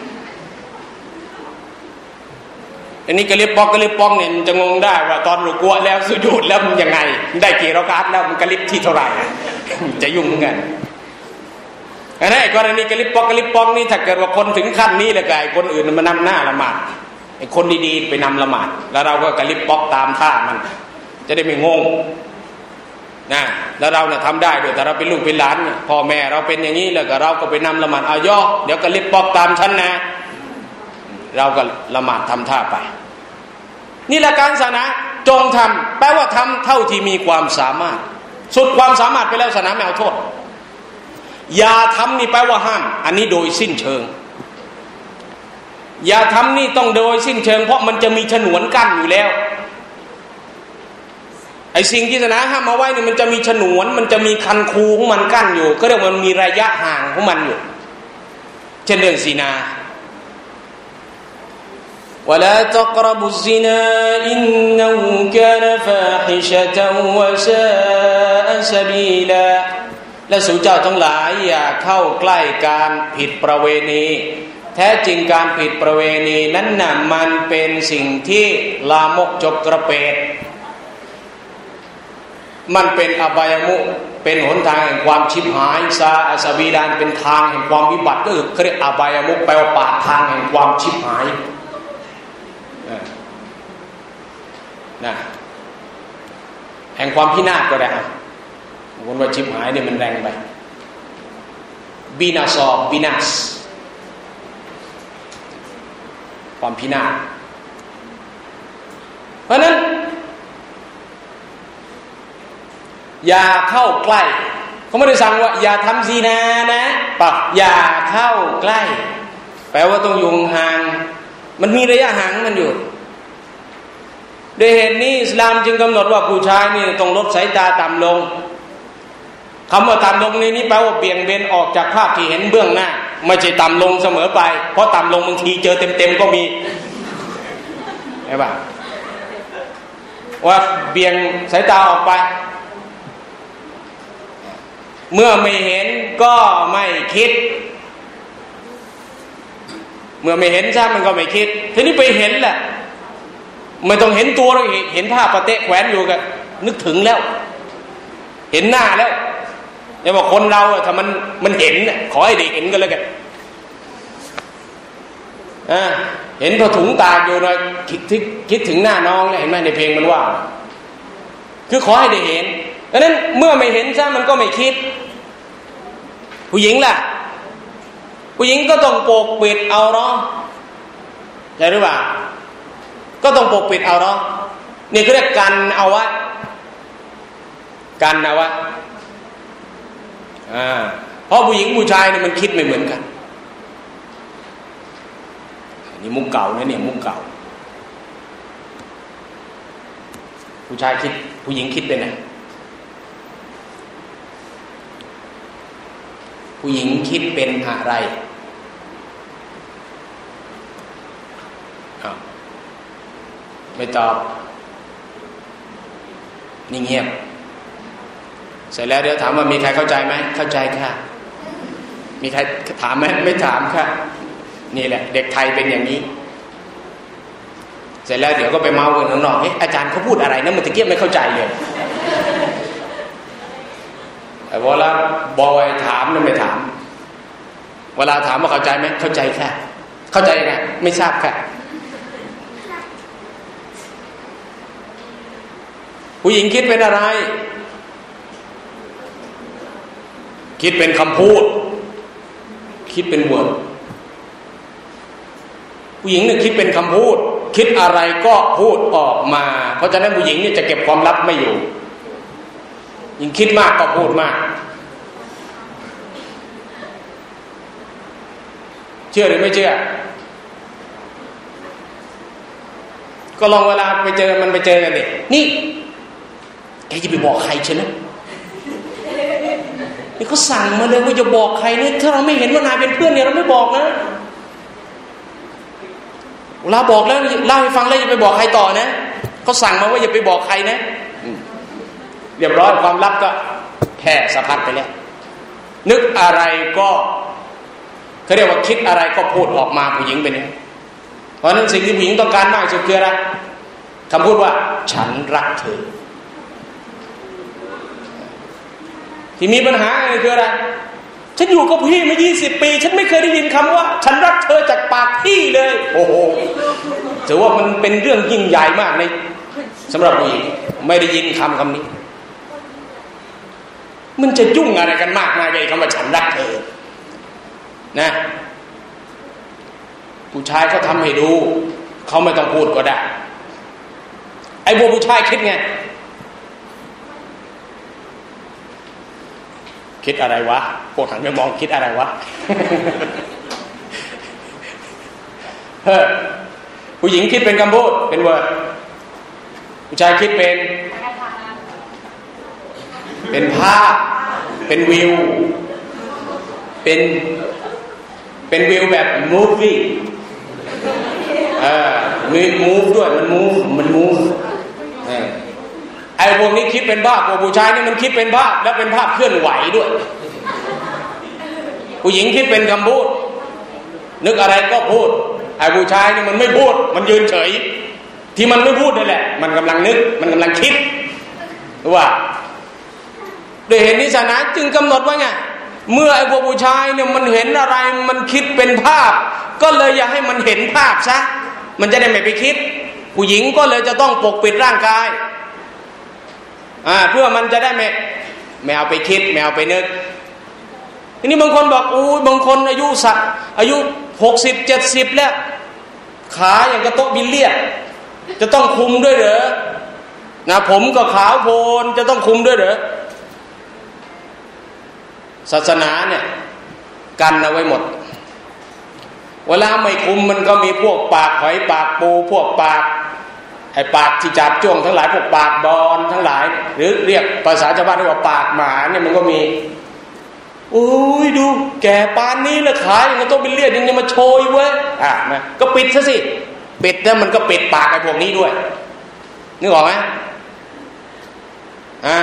อันนี้กระลิบป๊อกกระลิบป๊อกเนี่ยจะงงได้ว่าตอนรุกูแล้วสุญูดแล้วมันยังไงได้กี่รอกาตแล้วมันกระลิบที่เท่าไหร่จะยุ่งเหมือนกันอันนั้นไอ้กรณีกระลิบป๊อกกระลิบป๊อกนี่ถ้าเกิดว่าคนถึงขั้นนี้แล้วก็ไอ้คนอื่นมันนำหน้าละหมาดไอ้คนดีๆไปนำละหมาดแล้วเราก็กระลิบป๊อกตามท่ามันจะได้ไม่งงนะแล้วเราเนี่ยทำได้ด้วยแต่เราเป็นลูกเป็นหลานเนี่ยพ่อแม่เราเป็นอย่างนี้แล้วก็เราก็ไปนำละหมาดเอาย่อเดี๋ยวกระลิบป๊อกตามฉันนะเราก็ละหมาดทำท่าไปนี่แหละการศาสนาจงทำแปลว่าทำเท่าที่มีความสามารถสุดความสามารถไปแล้วศาสนาไม่เอาโทษอย่าทำนี่แปลว่าห้ามอันนี้โดยสิ้นเชิงอย่าทำนี่ต้องโดยสิ้นเชิงเพราะมันจะมีฉนวนกั้นอยู่แล้วไอ้สิ่งที่ศาสนาห้ามมาไว้นี่มันจะมีฉนวนมันจะมีคันคูของมันกั้นอยู่ก็เรียกว่ามันมีระยะห่างของมันอยู่เช่นเรื่องซินาولا تقربوا الزنا إنه كان فاحشة وساء سبيلا และสู่เจ้าทั้งหลายอย่าเข้าใกล้การผิดประเวณีแท้จริงการผิดประเวณีนั้นน่ะมันเป็นสิ่งที่ลามกจกกระเปดมันเป็นอบายมุขเป็นหนทางแห่งความชิบหายซาอัสบีดานเป็นทางแห่งความวิบัติก็คือเรียกอบายมุขแปลว่าปากทางแห่งความชิบหายนะแห่งความพินาศก็ได้คนว่าชิบหายเนี่ยมันแรงไปบินาศบินาศความพินาศเพราะนั้นอย่าเข้าใกล้เขาไม่ได้สั่งว่าอย่าทำซีนานะปะอย่าเข้าใกล้แปลว่าต้องอยู่ห่างมันมีระยะห่างมันอยู่ด้วยเหตุนี้อิสลามจึงกำหนดว่าผู้ชายนี่ต้องลดสายตาต่ำลงคำว่าต่ำลงในนี้แปลว่าเบี่ยงเบนออกจากภาพที่เห็นเบื้องหน้าไม่ใช่ต่ำลงเสมอไปเพราะต่ำลงบางทีเจอเต็มๆก็มีใช่ป่ะว่าเบี่ยงสายตาออกไปเมื่อไม่เห็นก็ไม่คิดเมื่อไม่เห็นซะมันก็ไม่คิดทีนี้ไปเห็นแหละไม่ต้องเห็นตัวเราเห็นภาพประเตะแขวนอยู่กันนึกถึงแล้วเห็นหน้าแล้วอย่าบอกคนเราถ้ามันมันเห็นขอให้ได้เห็นกันแล้วกันอ่าเห็นพอถุงตาอยู่นะคิดคิดถึงหน้าน้องเนี่ยเห็นไหมในเพลงมันว่าคือขอให้ได้เห็นดังนั้นเมื่อไม่เห็นซะมันก็ไม่คิดผู้หญิงล่ะผู้หญิงก็ต้องปกปิดเอาเนาะใช่หรือเปล่าก็ต้องปกปิดเอาเนาะนี่เขาเรียกกันเอาไว้กันนะวะอ่าเพราะผู้หญิงผู้ชายเนี่ยมันคิดไม่เหมือนกันนี่มุกเก่านะเนี่ยมุกเก่าผู้ชายคิดผู้หญิงคิดเป็นไงผู้หญิงคิดเป็นอะไรอ้าวไม่ตอบนี่เงียบเสร็จแล้วเดี๋ยวถามว่ามีใครเข้าใจไหมเข้าใจค่ะมีใครถามไหมไม่ถามค่ะนี่แหละเด็กไทยเป็นอย่างนี้เสร็จแล้วเดี๋ยวก็ไปเมากันข้างนอกเฮ้ยอาจารย์เขาพูดอะไรนะมันตะเกียบไม่เข้าใจเลยแต่เวลาบอยถามนั่นไม่ถามเวลาถามว่าเข้าใจไหมเข้าใจค่ะเข้าใจไงไม่ทราบค่ะผู้หญิงคิดเป็นอะไรคิดเป็นคำพูดคิดเป็นเวิร์ดผู้หญิงเนี่ยคิดเป็นคำพูดคิดอะไรก็พูดออกมาเพราะฉะนั้นผู้หญิงเนี่ยจะเก็บความลับไม่อยู่ยิ่งคิดมากก็พูดมากเชื่อหรือไม่เชื่อก็ลองเวลาไปเจอมันไปเจอกันดินี่แกจะไปบอกใครใช่ไหมนี่เขาสั่งมาเลยว่าจะบอกใครเนี่ยถ้าเราไม่เห็นว่านายเป็นเพื่อนเนี่ยเราไม่บอกนะเราบอกแล้วเล่าให้ฟังแล้วอย่าไปบอกใครต่อนะเขาสั่งมาว่าอย่าไปบอกใครนะเรียบร้อยความลับก็แค่สะพัดไปแล้วนึกอะไรก็เขาเรียกว่าคิดอะไรก็พูดออกมาผู้หญิงเป็นอย่างนี้เพราะนั้นสิ่งที่ผู้หญิงต้องการมากที่สุดคืออะไรคำพูดว่าฉันรักเธอที่มีปัญหาอะไรคืออะไรฉันอยู่กับพี่มายี่สิบปีฉันไม่เคยได้ยินคำว่าฉันรักเธอจากปากพี่เลยโอ้โหถือว่ามันเป็นเรื่องยิ่งใหญ่มากในสำหรับผู้หญิงไม่ได้ยินคำคำนี้มันจะยุ่งอะไรกันมากมายเลยคำว่าฉันรักเธอนะผู้ชายเขาทำให้ดูเขาไม่ต้องพูดก็ได้ไอ้พวกผู้ชายคิดไงคิดอะไรวะพวกหันไปมองคิดอะไรวะ เฮ้อผู้หญิงคิดเป็นคำพูดเป็นเวิร์ดผู้ชายคิดเป็นเป็นภาพเป็นวิวเป็นเป็นวิวแบบมูฟวี่เออมีมูฟด้วยมันมูฟมันมูฟเออไอ้พวกนี้คิดเป็นภาพพวกผู้ชายนี่มันคิดเป็นภาพแล้วเป็นภาพเคลื่อนไหวด้วยผู้หญิงคิดเป็นคำพูดนึกอะไรก็พูดไอ้ผู้ชายนี่มันไม่พูดมันยืนเฉยที่มันไม่พูดนั่นแหละมันกำลังนึกมันกำลังคิดว่าโดยเหตุนี้ศาสนาจึงกำหนดว่าไงเมื่อไอ้พวกผู้ชายเนี่ยมันเห็นอะไรมันคิดเป็นภาพก็เลยอย่าให้มันเห็นภาพซะมันจะได้ไม่ไปคิดผู้หญิงก็เลยจะต้องปกปิดร่างกายอ่าเพื่อมันจะได้ไม่ไม่เอาไปคิดไม่เอาไปนึกทีนี้บางคนบอกอู้บางคนอายุสักอายุหกสิบเจ็ดสิบแล้วขาอย่างกระโต๊ะบิลเลียดจะต้องคุมด้วยเหรอนะผมก็ขาวโพลนจะต้องคุมด้วยเหรอศาสนาเนี่ยกันเอาไว้หมดเวลาไม่คุมมันก็มีพวกปากหอยปากปูพวกปากไอ้ปากที่จับจ้วงทั้งหลายพวกปากบอลทั้งหลายหรือเรียกภาษาชาวบ้านเรียกว่าปากหมาเนี่ยมันก็มีโอ้ยดูแก่ปานนี้แล้วขายอย่างต้องเป็นเลียดยังจะมาโชยเว้ยอ่ะนะก็ปิดซะสิปิดแล้วมันก็ปิดปากไอ้พวกนี้ด้วยนึกออกไหมอ่า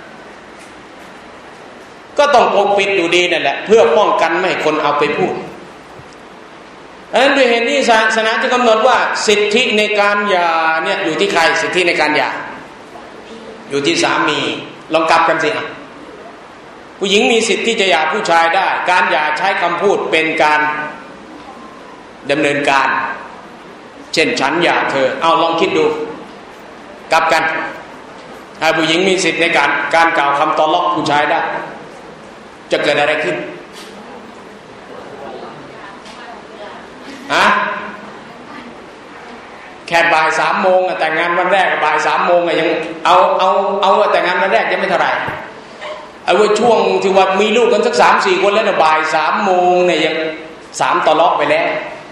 ก็ต้องปกปิดอยู่ดีนั่นแหละเพื่อป้องกันไม่ให้คนเอาไปพูดดังนั้นด้วยเหตุนี้ศาสนาจะกำหนดว่าสิทธิในการหย่าเนี่ยอยู่ที่ใครสิทธิในการหย่าอยู่ที่สามีลองกลับกันสิอ่ะผู้หญิงมีสิทธิ์ที่จะหย่าผู้ชายได้การหย่าใช้คำพูดเป็นการดำเนินการเช่นฉันหย่าเธอเอาลองคิดดูกลับกันถ้าผู้หญิงมีสิทธิ์ในการการกล่าวคำตอล็อกผู้ชายได้จะเกิดอะไรขึ้นฮะแค่บ่ายสามโมงแต่งงานวันแรกบ่ายสามโมงยังเอาเอาเอาแต่งงานวันแรกยังไม่เท่าไหร่เอาไว้ช่วงที่ว่ามีลูกกันสักสามสี่คนแล้วบ่ายสามโมงเนี่ยยังสามตะเลาะไปแล้ว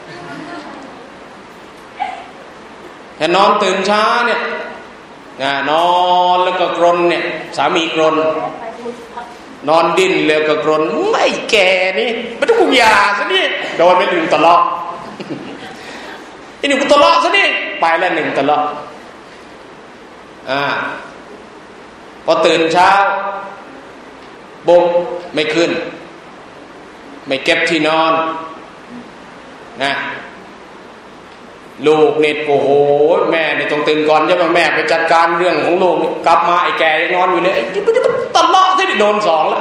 แต่นอนตื่นช้าเนี่ยนอนแล้วก็กรนเนี่ยสามีกรนนอนดิ้นเลยก็กรนไม่แก่นี่มันต้องยาซะนี่โดนไปหนึ่งตะเลาะไอ้หนึ่งตะเลาะซะนี่ไปแล้วหนึ่งตะเลาะอ่าพอตื่นเช้าบุกไม่ขึ้นไม่เก็บที่นอนนะลูกเนี่ยโอ้โหแม่เนี่ยต้องตื่นก่อนใช่ไหมแม่ไปจัดการเรื่องของลูกกลับมาไอ้แกยังนอนอยู่เลยไอ้ที่มันตลกที่โดนสองแล้ว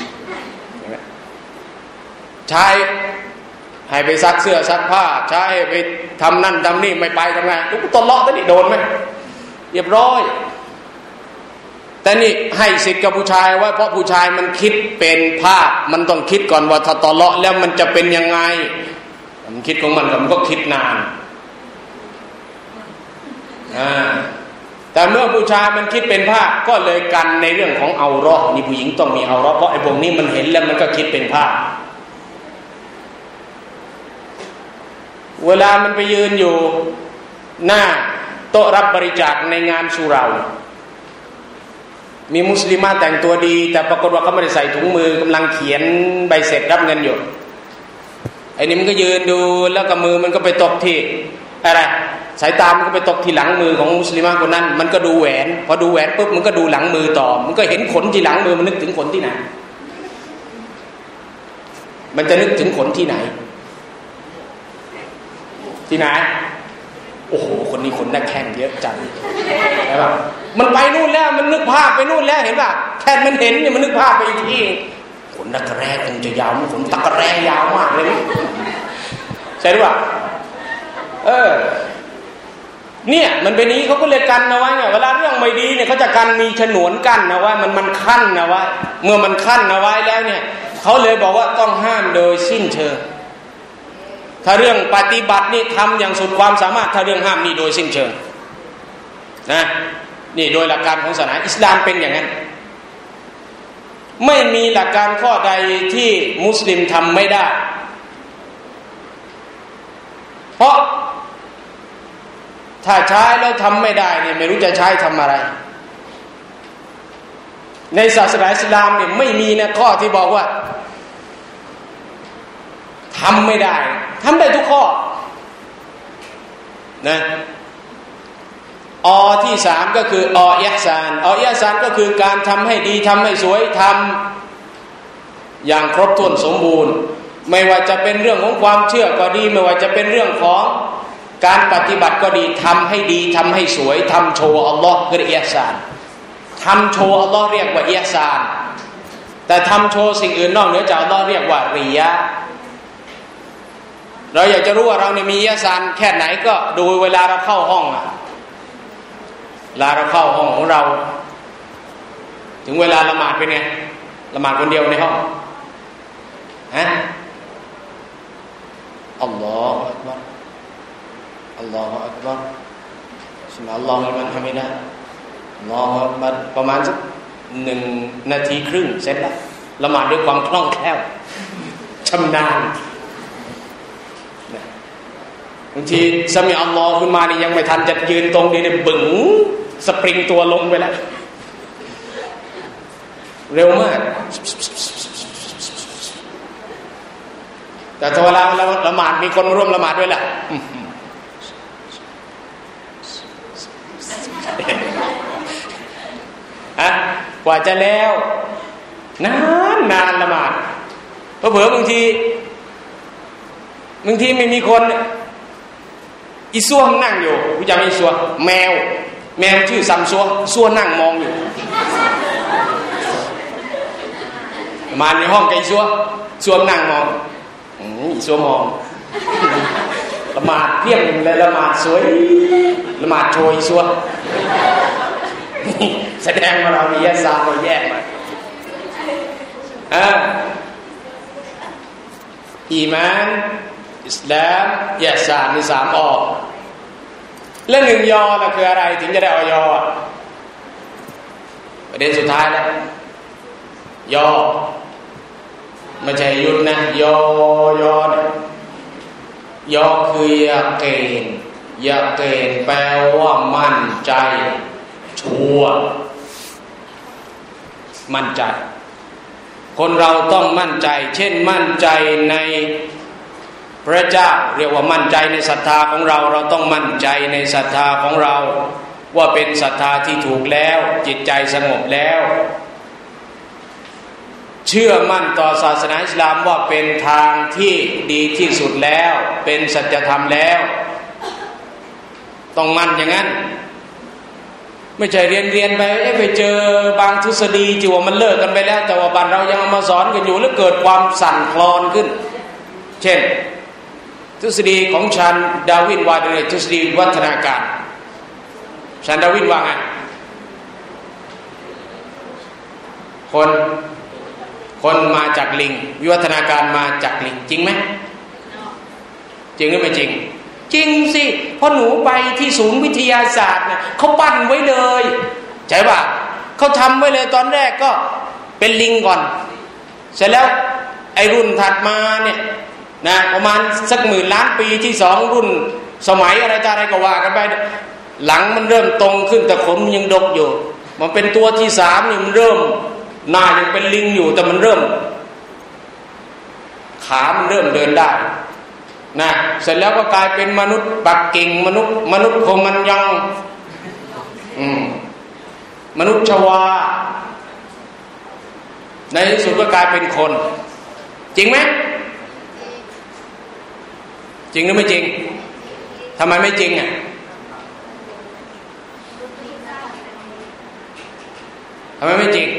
ชายให้ไปซักเสื้อซักผ้าชายไปทำนั่นทำนี่ไม่ไปทำไงลูกตลกที่โดนไหมเรียบร้อยแต่นี่ให้สิทธิ์กับผู้ชายไว้เพราะผู้ชายมันคิดเป็นภาพมันต้องคิดก่อนว่าถ้าตลกแล้วมันจะเป็นยังไงมันคิดของมันมันก็คิดนานแต่เมื่อผู้ชายมันคิดเป็นภาพก็เลยกันในเรื่องของเอาเราะห์นี่ผู้หญิงต้องมีเอาเราะห์เพราะไอ้พวกนี้มันเห็นแล้วมันก็คิดเป็นภาพเวลามันไปยืนอยู่หน้าโต๊ะรับบริจาคในงานสุเหร่ามีมุสลิมะแต่งตัวดีแต่ปรากฏว่าเขาไม่ได้ใส่ถุงมือกำลังเขียนใบเสร็จรับเงินอยู่ไอ้นี่มันก็ยืนดูแล้วก็มือมันก็ไปตกที่อะไรสายตามันก็ไปตกที่หลังมือของมุสลิมะคนนั้นมันก็ดูแหวนพอดูแหวนปุ๊บมันก็ดูหลังมือต่อมันก็เห็นขนที่หลังมือมันนึกถึงขนที่ไหนมันจะนึกถึงขนที่ไหนที่ไหนโอ้โหคนนี้ขนหน้าแข้งเยอะจังใช่ป่ะมันไปนู่นแล้วมันนึกภาพไปนู่นแล้วเห็นป่ะแค่มันเห็นเนี่ยมันนึกภาพไปอีกทีขนตะกะแร้คงจะยาวมันขนตะกะแร้ยาวมากเลยใช่หรือเปล่าเออเนี่ยมันเป็นนี้เขาก็เลยกันนะไว้เนี่ยเวลาเรื่องไม่ดีเนี่ยเขาจะกันมีฉนวนกั้นนะว่ามันมันขั้นนะว่าเมื่อมันขั้นนะไว้แล้วเนี่ยเขาเลยบอกว่าต้องห้ามโดยสิ้นเชิงถ้าเรื่องปฏิบัตินี่ทำอย่างสุดความสามารถถ้าเรื่องห้ามนี่โดยสิ้นเชิงนะนี่โดยหลักการของศาสนาอิสลามเป็นอย่างนั้นไม่มีหลักการข้อใดที่มุสลิมทำไม่ได้เพราะถ้าใช้แล้วทำไม่ได้เนี่ยไม่รู้จะใช้ทำอะไรในศาสนาอิสลามเนี่ยไม่มีนะข้อที่บอกว่าทำไม่ได้ทำได้ทุกข้อนะอที่สามก็คือออิหซานออิหซานก็คือการทำให้ดีทำให้สวยทำอย่างครบถ้วนสมบูรณ์ไม่ว่าจะเป็นเรื่องของความเชื่อก็ดีไม่ว่าจะเป็นเรื่องของการปฏิบัติก็ดีทำให้ดีทำให้สวยทำโชว์อัลลอฮ์คืออิหซานทำโชว์อัลลอฮ์เรียกว่าอิหซานแต่ทำโชว์สิ่งอื่นนอกเหนือจากอัลลอฮ์เรียกว่าริยะเราอยากจะรู้ว่าเราเนี่ยมีอิหซานแค่ไหนก็ดูเวลาเราเข้าห้องอะเวลาเราเข้าห้องของเราถึงเวลาละหมาดเป็นไงละหมาดคนเดียวในห้องฮะอัลลอฮฺอักบัรอัลลอฮฺอักบัรซุบฮานัลลอฮฺลิมันฮะมิดะอัลลอฮฺอักบัรประมาณสักหนึ่งนาทีครึ่งเสร็จแล้วละหมาดด้วยความคล่องแคล่วชำนาญบางทีซะมีอัลลอฮฺขึ้นมานี่ยังไม่ทันจะยืนตรงดีเนี่ยบึ๋งสปริงตัวลงไปแล้วเร็วมากแต่เวลาเราละหมาดมีคนร่วมละหมาดด้วยล่ะอะกว่าจะแล้วนานนานละหมาดเพราะเผลอบางทีบางทีไม่มีคนอีซัวนั่งอยู่รู้จักอีซัวแมวแมวชื่อซัมซัวซัวนั่งมองอยู่มาในห้องกับอีซัวซัวนั่งมองอีซัวมองละหมาดเพี้ยงเลยละหมาดสวยละหมาดโชยอีซัวแสดงว่าเรามีแยกซาเราแยกมาอ่าอีมานอิสลามอิหซานมีสามออกและหนึ่งยอล่ะคืออะไรถึงจะได้เอายอประเด็นสุดท้ายแล้วยอไม่ใช่หยุดนะยอยอเนี่ยยอคือยาเกณฑ์ยาเกณฑ์แปลว่ามั่นใจชัวร์มั่นใจคนเราต้องมั่นใจเช่นมั่นใจในพระเจ้าเรียกว่ามั่นใจในศรัทธาของเราเราต้องมั่นใจในศรัทธาของเราว่าเป็นศรัทธาที่ถูกแล้วจิตใจสงบแล้วเชื่อมั่นต่อศาสนาอิสลามว่าเป็นทางที่ดีที่สุดแล้วเป็นสัจธรรมแล้วต้องมั่นอย่างนั้นไม่ใช่เรียนเรียนไปไปเจอบางทฤษฎีที่ว่ามันเลิกกันไปแล้วแต่ว่าบ้านเรายังเอามาสอนกันอยู่แล้วเกิดความสั่นคลอนขึ้นเช่นทฤษฎีของชาญดาวินว่าด้วยทฤษฎีวัฒนาการชาญดาวินว่าไงคนคนมาจากลิงวิวัฒนาการมาจากลิงจริงไหมจริงหรือไม่จริงจริงสิเพราะหนูไปที่ศูนย์วิทยาศาสตร์เนี่ยเขาปั้นไว้เลยใช่ป่ะเขาทำไว้เลยตอนแรกก็เป็นลิงก่อนเสร็จแล้วไอ้รุ่นถัดมาเนี่ยนะประมาณสักหมื่นล้านปีที่สองรุ่นสมัยอะไรต่ออะไรก็ว่ากันไปหลังมันเริ่มตรงขึ้นแต่ขนยังดกอยู่มันเป็นตัวที่สามนี่มันเริ่มหน้ายังเป็นลิงอยู่แต่มันเริ่มขามันเริ่มเดินได้นะเสร็จแล้วก็กลายเป็นมนุษย์ปักกิ่งมนุษย์มนุษย์โคมันยองอืมมนุษย์ชวาในที่สุดก็กลายเป็นคนจริงไหมจริงหรือไม่จริงทำไมไม่จริงอ่ะทำไมไม่จริง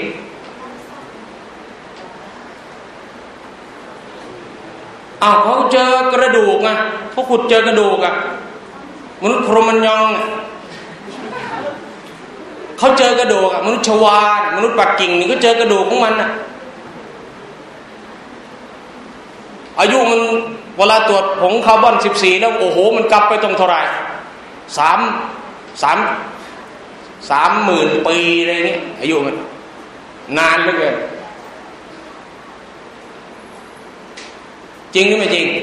อ้าวเขาเจอกระดูกอ่ะเขาขุดเจอกระดูกอ่ะมนุษย์โครมันยองเขาเจอกระดูกอ่ะมนุษย์ชวามนุษย์ปักกิ่งนี่ก็เจอกระดูกของมันอ่ะอายุมันเวลาตรวจผงคาร์บอนสิบสี่แล้วโอ้โหมันกลับไปตรงเท่าไหร่สามสามสามหมื่นปีอะไรเงี้ยอายุมันนานเหลือเกินจริงหรือไม่จริง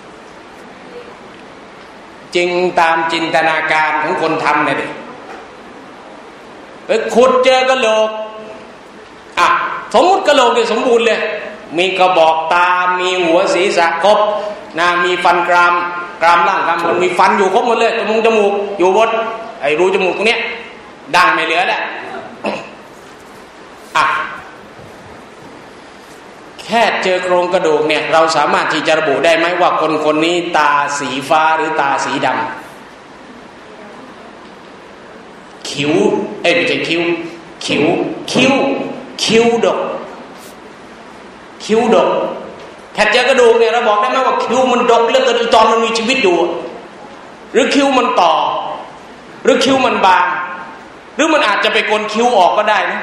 จริงตามจินตนาการของคนทำเนี่ยดิไปขุดเจอกระโหลกอ่ะสมมติกระโหลกเนี่ยสมบูรณ์เลยมีกระบอกตามีหัวศีรษะครบนะมีฟันกรามกรามล่างกรามบนมีฟันอยู่ครบหมดเลยจมูกจมูกอยู่บนไอ้รูจมูกตรงเนี้ยดังไม่เหลือแล้วอ่ะแค่เจอโครงกระดูกเนี่ยเราสามารถที่จะระบุได้ไหมว่าคนคนนี้ตาสีฟ้าหรือตาสีดำคิ้วเอ้ยไม่ใช่คิ้วคิ้วคิ้วคิ้วดกคิ้วดกแค่เจอกระดูกเนี่ยเราบอกได้ไหมว่าคิ้วมันดกเหลือเกินตอนมันมีชีวิตอยู่หรือคิ้วมันต่อหรือคิ้วมันบางหรือมันอาจจะไปโกนคิ้วออกก็ได้นะ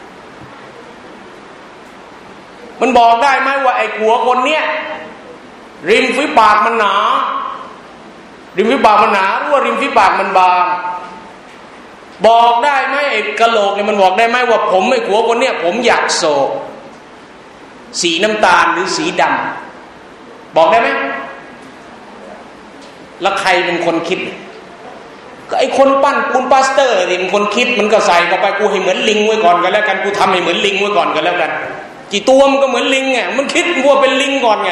มันบอกได้ไหมว่าไอ้หัวคนเนี้ยริมฝีปากมันหนาริมฝีปากมันหนาหรือว่าริมฝีปากมันบางบอกได้ไหมไอ้กะโหลกเนี่ยมันบอกได้ไหมว่าผมไอ้หัวคนเนี้ยผมอยากโศกสีน้ำตาลหรือสีดำบอกได้ไหมแล้วใครเป็นคนคิดก็ไอ้คนปั้นปูนปาสเตอร์นี่มันคนคิดมันก็ใส่เข้าไปกูให้เหมือนลิงไว้ก่อนกันแล้วกันกูทำให้เหมือนลิงไว้ก่อนกันแล้วกันกี่ตัวมันก็เหมือนลิงไงมันคิดว่าเป็นลิงก่อนไง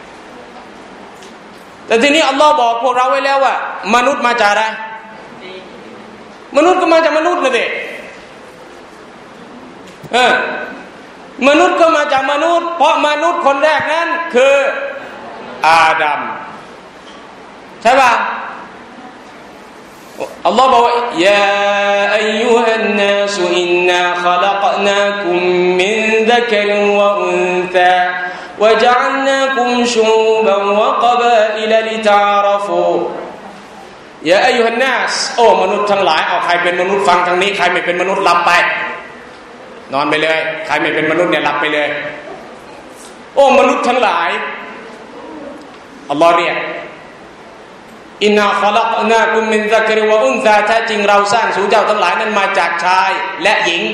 แต่ทีนี้อัลลอฮ์บอกพวกเราไว้แล้วว่ามนุษย์มาจากอะไรมนุษย์ก็มาจากมนุษย์นะเด็กเออมนุษย์ก็มาจากมนุษย์เพราะมนุษย์คนแรกนั้นคืออาดัมใช่ป่ะอัลลอฮ์บอกว่ายาอัยยูฮันนัสอินนาขลักนาคุมมินซักรวะอุนซาวะญะอัลนาคุมชูบันวะกะบาอิลลิตะอาราฟูยาอัยยูฮันนัสโอ้มนุษย์ทั้งหลายเอาใครเป็นมนุษย์ฟังทางนี้ใครไม่เป็นมนุษย์หลับไปนอนไปเลยใครไม่เป็นมนุษย์เนี่ยหลับไปเลยโอ้มนุษย์ทั้งหลายอัลลอฮ์เรียกอินนาคอลักนากุมมินซักริวะอุนซาแท้จริงเราสร้างสู่เจ้าทั้งหลายนั้นมาจากชายและหญิง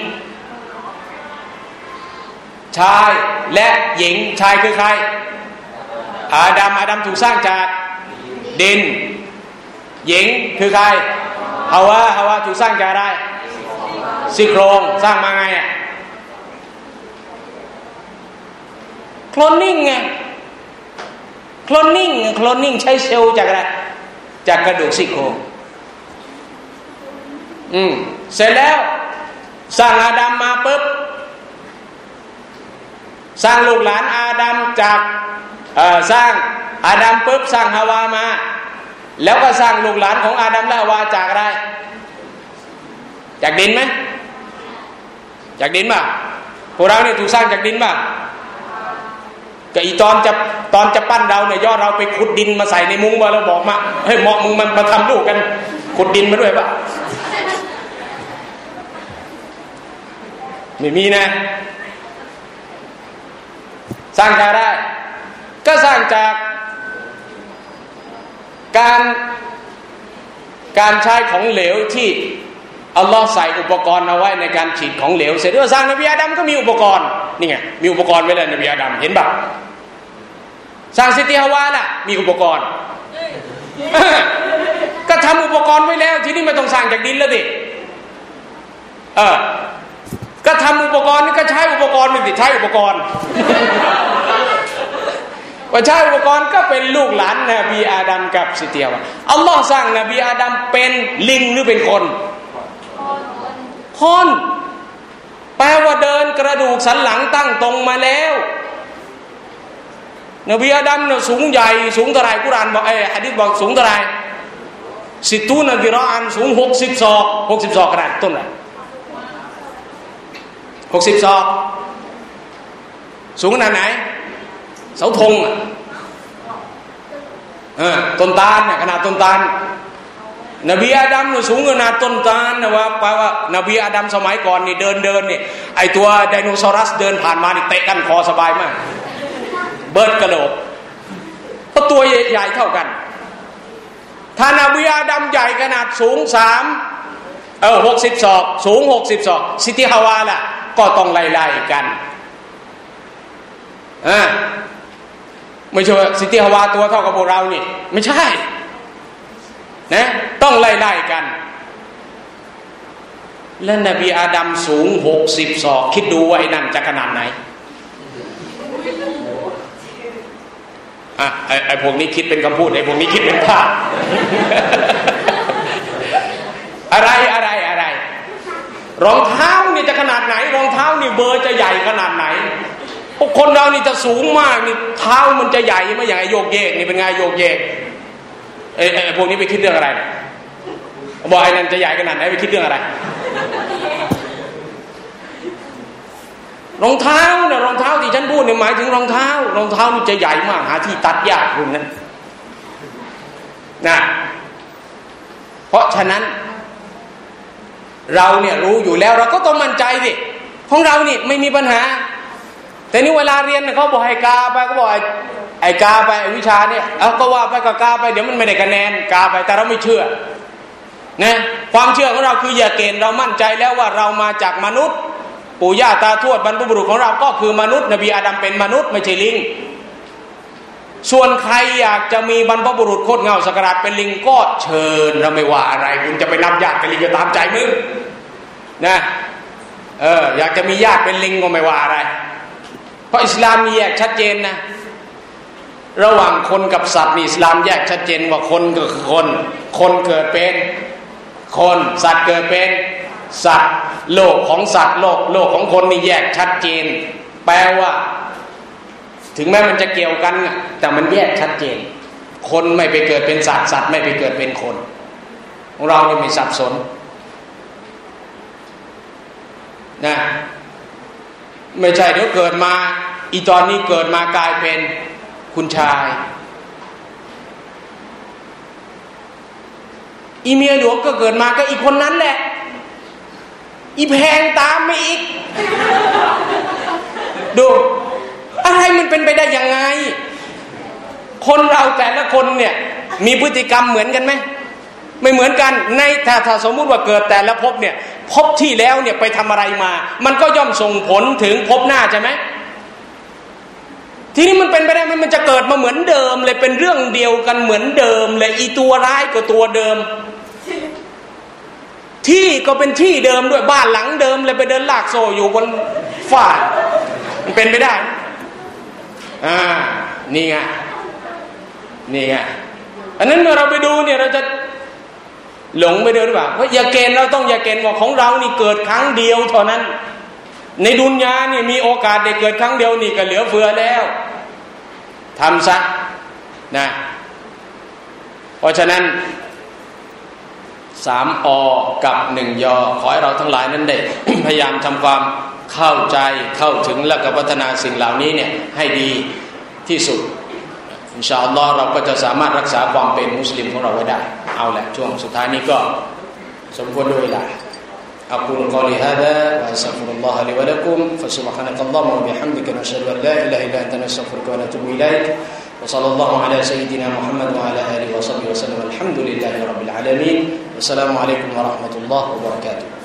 ชายและหญิงชายคือใครอาดัมอาดัมถูกสร้างจากดินหญิงคือใครฮาวาฮาวาถูกสร้างจากอะไรซี่โครงสร้างมาไงอ่ะโคลนนิ่งไงโคลนนิ่งโคลนนิ่งใช้เซลล์จากอะไรจากกระดูกซี่โครงอืมเสร็จแล้วสร้างอาดัมมาปุ๊บสร้างลูกหลานอาดัมจากเอ่อสร้างอาดัมปุ๊บสร้างฮาวามาแล้วก็สร้างลูกหลานของอาดัมและฮาวาจากอะไรจากดินไหมจากดินป่ะพวกเราเนี่ยถูกสร้างจากดินป่ะก็อีตอนจะตอนจะปั้นเราเนี่ยย่อเราไปขุดดินมาใส่ในมุ้งมาแล้วบอกมาเฮ้ยเหมาะมึงมันมาทำลูกกันขุดดินมาด้วยป่ะไม่มีนะสร้างจากได้ก็สร้างจากการการใช้ของเหลวที่อัลลอฮ์ใส่อุปกรณ์เอาไว้ในการฉีดของเหลวเสร็จแล้วสร้างนบีอาดัมก็มีอุปกรณ์นี่ไงมีอุปกรณ์ไว้เลยนบีอาดัมเห็นป่ะสร้างซิติฮาวาล่ะมีอุปกรณ์ก็ทำอุปกรณ์ไว้แล้วทีนี้ไม่ต้องสร้างจากดินแล้วดิเออก็ทำอุปกรณ์นี่ก็ใช้อุปกรณ์ไม่ติดใช้อุปกรณ์ว่าใช้อุปกรณ์ก็เป็นลูกหลานนบีอาดัมกับซิติฮาวาอัลลอฮ์สร้างนบีอาดัมเป็นลิงหรือเป็นคนคนแปลว่าเดินกระดูกสันหลังตั้งตรงมาแล้วนบีอาดัมเนี่ยสูงใหญ่สูงเท่าไหร่กุรอานบอกเอ้หะดีษบอกสูงเท่าไหร่สิตูนกิรออันสูงหกสิบศอกหกสิบศอกขนาดต้นไหนหกสิบศอกสูงขนาดไหนเสาธงอ่ะเออต้นตาลเนี่ยขนาดต้นตาลนบีอาดัมเนี่ยสูงขนาดต้นตาลนะว่าแปลว่านบีอาดัมสมัยก่อนนี่เดินเดินเนี่ยไอตัวไดโนเสาร์เดินผ่านมานี่เตะกันคอสบายมากเบิร์ดกระโหลกเพราะตัวใหญ่เท่ากันถ้านบีอาดัมใหญ่ขนาดสูงสามเออหกสิบศอกสูงหกสิบศอกซิติฮาวาล่ะก็ต้องไล่ๆกันอ่าไม่ใช่ว่าซิติฮาวาตัวเท่ากับพวกเรานี่ไม่ใช่นะต้องไล่ๆกันและนบีอาดัมสูงหกสิบศอกคิดดูว่าไอ้นั่นจะขนาดไหนอ่ะไอ้ไอ้พวกนี้คิดเป็นคำพูดไอ้พวกนี้คิดเป็นภาพ อะไรอะไรอะไรรองเท้านี่จะขนาดไหนรองเท้านี่เบอร์จะใหญ่ขนาดไหนพวกคนเรานี่จะสูงมากนี่เท้ามันจะใหญ่ไม่อย่างไอ้โยกเยกนี่เป็นไงโยกเยกไอ้ไอ้พวกนี้ไปคิดเรื่องอะไรบอกไอ้นั่นจะใหญ่ขนาดไหนไปคิดเรื่องอะไรรองเท้าเนี่ยรองเท้าที่ฉันพูดเนี่ยหมายถึงรองเท้ารองเท้านี่จะใหญ่มากหาที่ตัดยากรุ่นนั้นนะเพราะฉะนั้นเราเนี่ยรู้อยู่แล้วเราก็ต้องมั่นใจสิของเรานี่ไม่มีปัญหาแต่นี่เวลาเรียนเนี่ยเขาบอกให้กาไปก็บอกไอ้ไอ้กาไปวิชาเนี่ยเอาก็ว่าไปก็กาไปเดี๋ยวมันไม่ได้คะแนนกาไปแต่เราไม่เชื่อนะความเชื่อของเราคืออย่าเกณฑ์เรามั่นใจแล้วว่าเรามาจากมนุษย์ปู่ย่าตาทวดบรรพบุรุษของเราก็คือมนุษย์นบีอาดัมเป็นมนุษย์ไม่ใช่ลิงส่วนใครอยากจะมีบรรพบุรุษโคตรเงาสักการะเป็นลิงก็เชิญเราไม่ว่าอะไรคุณจะไปนับญาติเป็นลิงก็ตามใจมึงนะเอออยากจะมีญาติเป็นลิงก็ไม่ว่าอะไรเพราะอิสลามมีแยกชัดเจนนะระหว่างคนกับสัตว์นี่อิสลามแยกชัดเจนว่าคนก็คือคนคนเกิดเป็นคนสัตว์เกิดเป็นสัตว์โลกของสัตว์โลกโลกของคนนี่แยกชัดเจนแปลว่าถึงแม้มันจะเกี่ยวกันแต่มันแยกชัดเจนคนไม่ไปเกิดเป็นสัตว์สัตว์ไม่ไปเกิดเป็นคนของเรานี่ไม่สับสนนะไม่ใช่เดี๋ยวเกิดมาอีตอนนี้เกิดมากลายเป็นคุณชายอีเมียหลวงก็เกิดมาก็อีกคนนั้นแหละอีแพงตามไม่อีกดูอะไรมันเป็นไปได้ยังไงคนเราแต่ละคนเนี่ยมีพฤติกรรมเหมือนกันไหมไม่เหมือนกันในถ้าถ้าสมมุติว่าเกิดแต่ละภพเนี่ยภพที่แล้วเนี่ยไปทำอะไรมามันก็ย่อมส่งผลถึงภพหน้าใช่ไหมทีนี้มันเป็นไปได้ไหมมันจะเกิดมาเหมือนเดิมเลยเป็นเรื่องเดียวกันเหมือนเดิมเลยอีตัวร้ายก็ตัวเดิมที่ก็เป็นที่เดิมด้วยบ้านหลังเดิมเลยไปเดินลากโซ่อยู่บนฝ้ามันเป็นไปได้อ่านี่ไงนี่ไงอันนั้นเมื่อเราไปดูเนี่ยเราจะหลงไปเดินหรือเปล่าเพราะอย่าเกณฑ์เราต้องอย่าเกณฑ์ว่าของเรานี่เกิดครั้งเดียวเท่านั้นในดุนยาเนี่ยมีโอกาสได้เกิดครั้งเดียวนี่ก็เหลือเฟือแล้วทำซะนะเพราะฉะนั้นสามอกับหนึ่งยอขอให้เราทั้งหลายนั้นได้ พยายามทำความเข้าใจเข้าถึงและก็พัฒนาสิ่งเหล่านี้เนี่ยให้ดีที่สุดอินชาอัลลอฮ์เราก็จะสามารถรักษาความเป็นมุสลิมของเราไว้ได้เอาแหละช่วงสุดท้ายนี้ก็สมควรด้วยเวลาأقول قولي هذا وأستغفر الله لي ولكم فسبحانك اللهم وبحمدك نشهد أن لا إله إلا أنت نستغفرك ونتوب إليك وصلى الله على سيدنا محمد وعلى آله وصحبه وسلم الحمد لله رب العالمين والسلام عليكم ورحمة الله وبركاته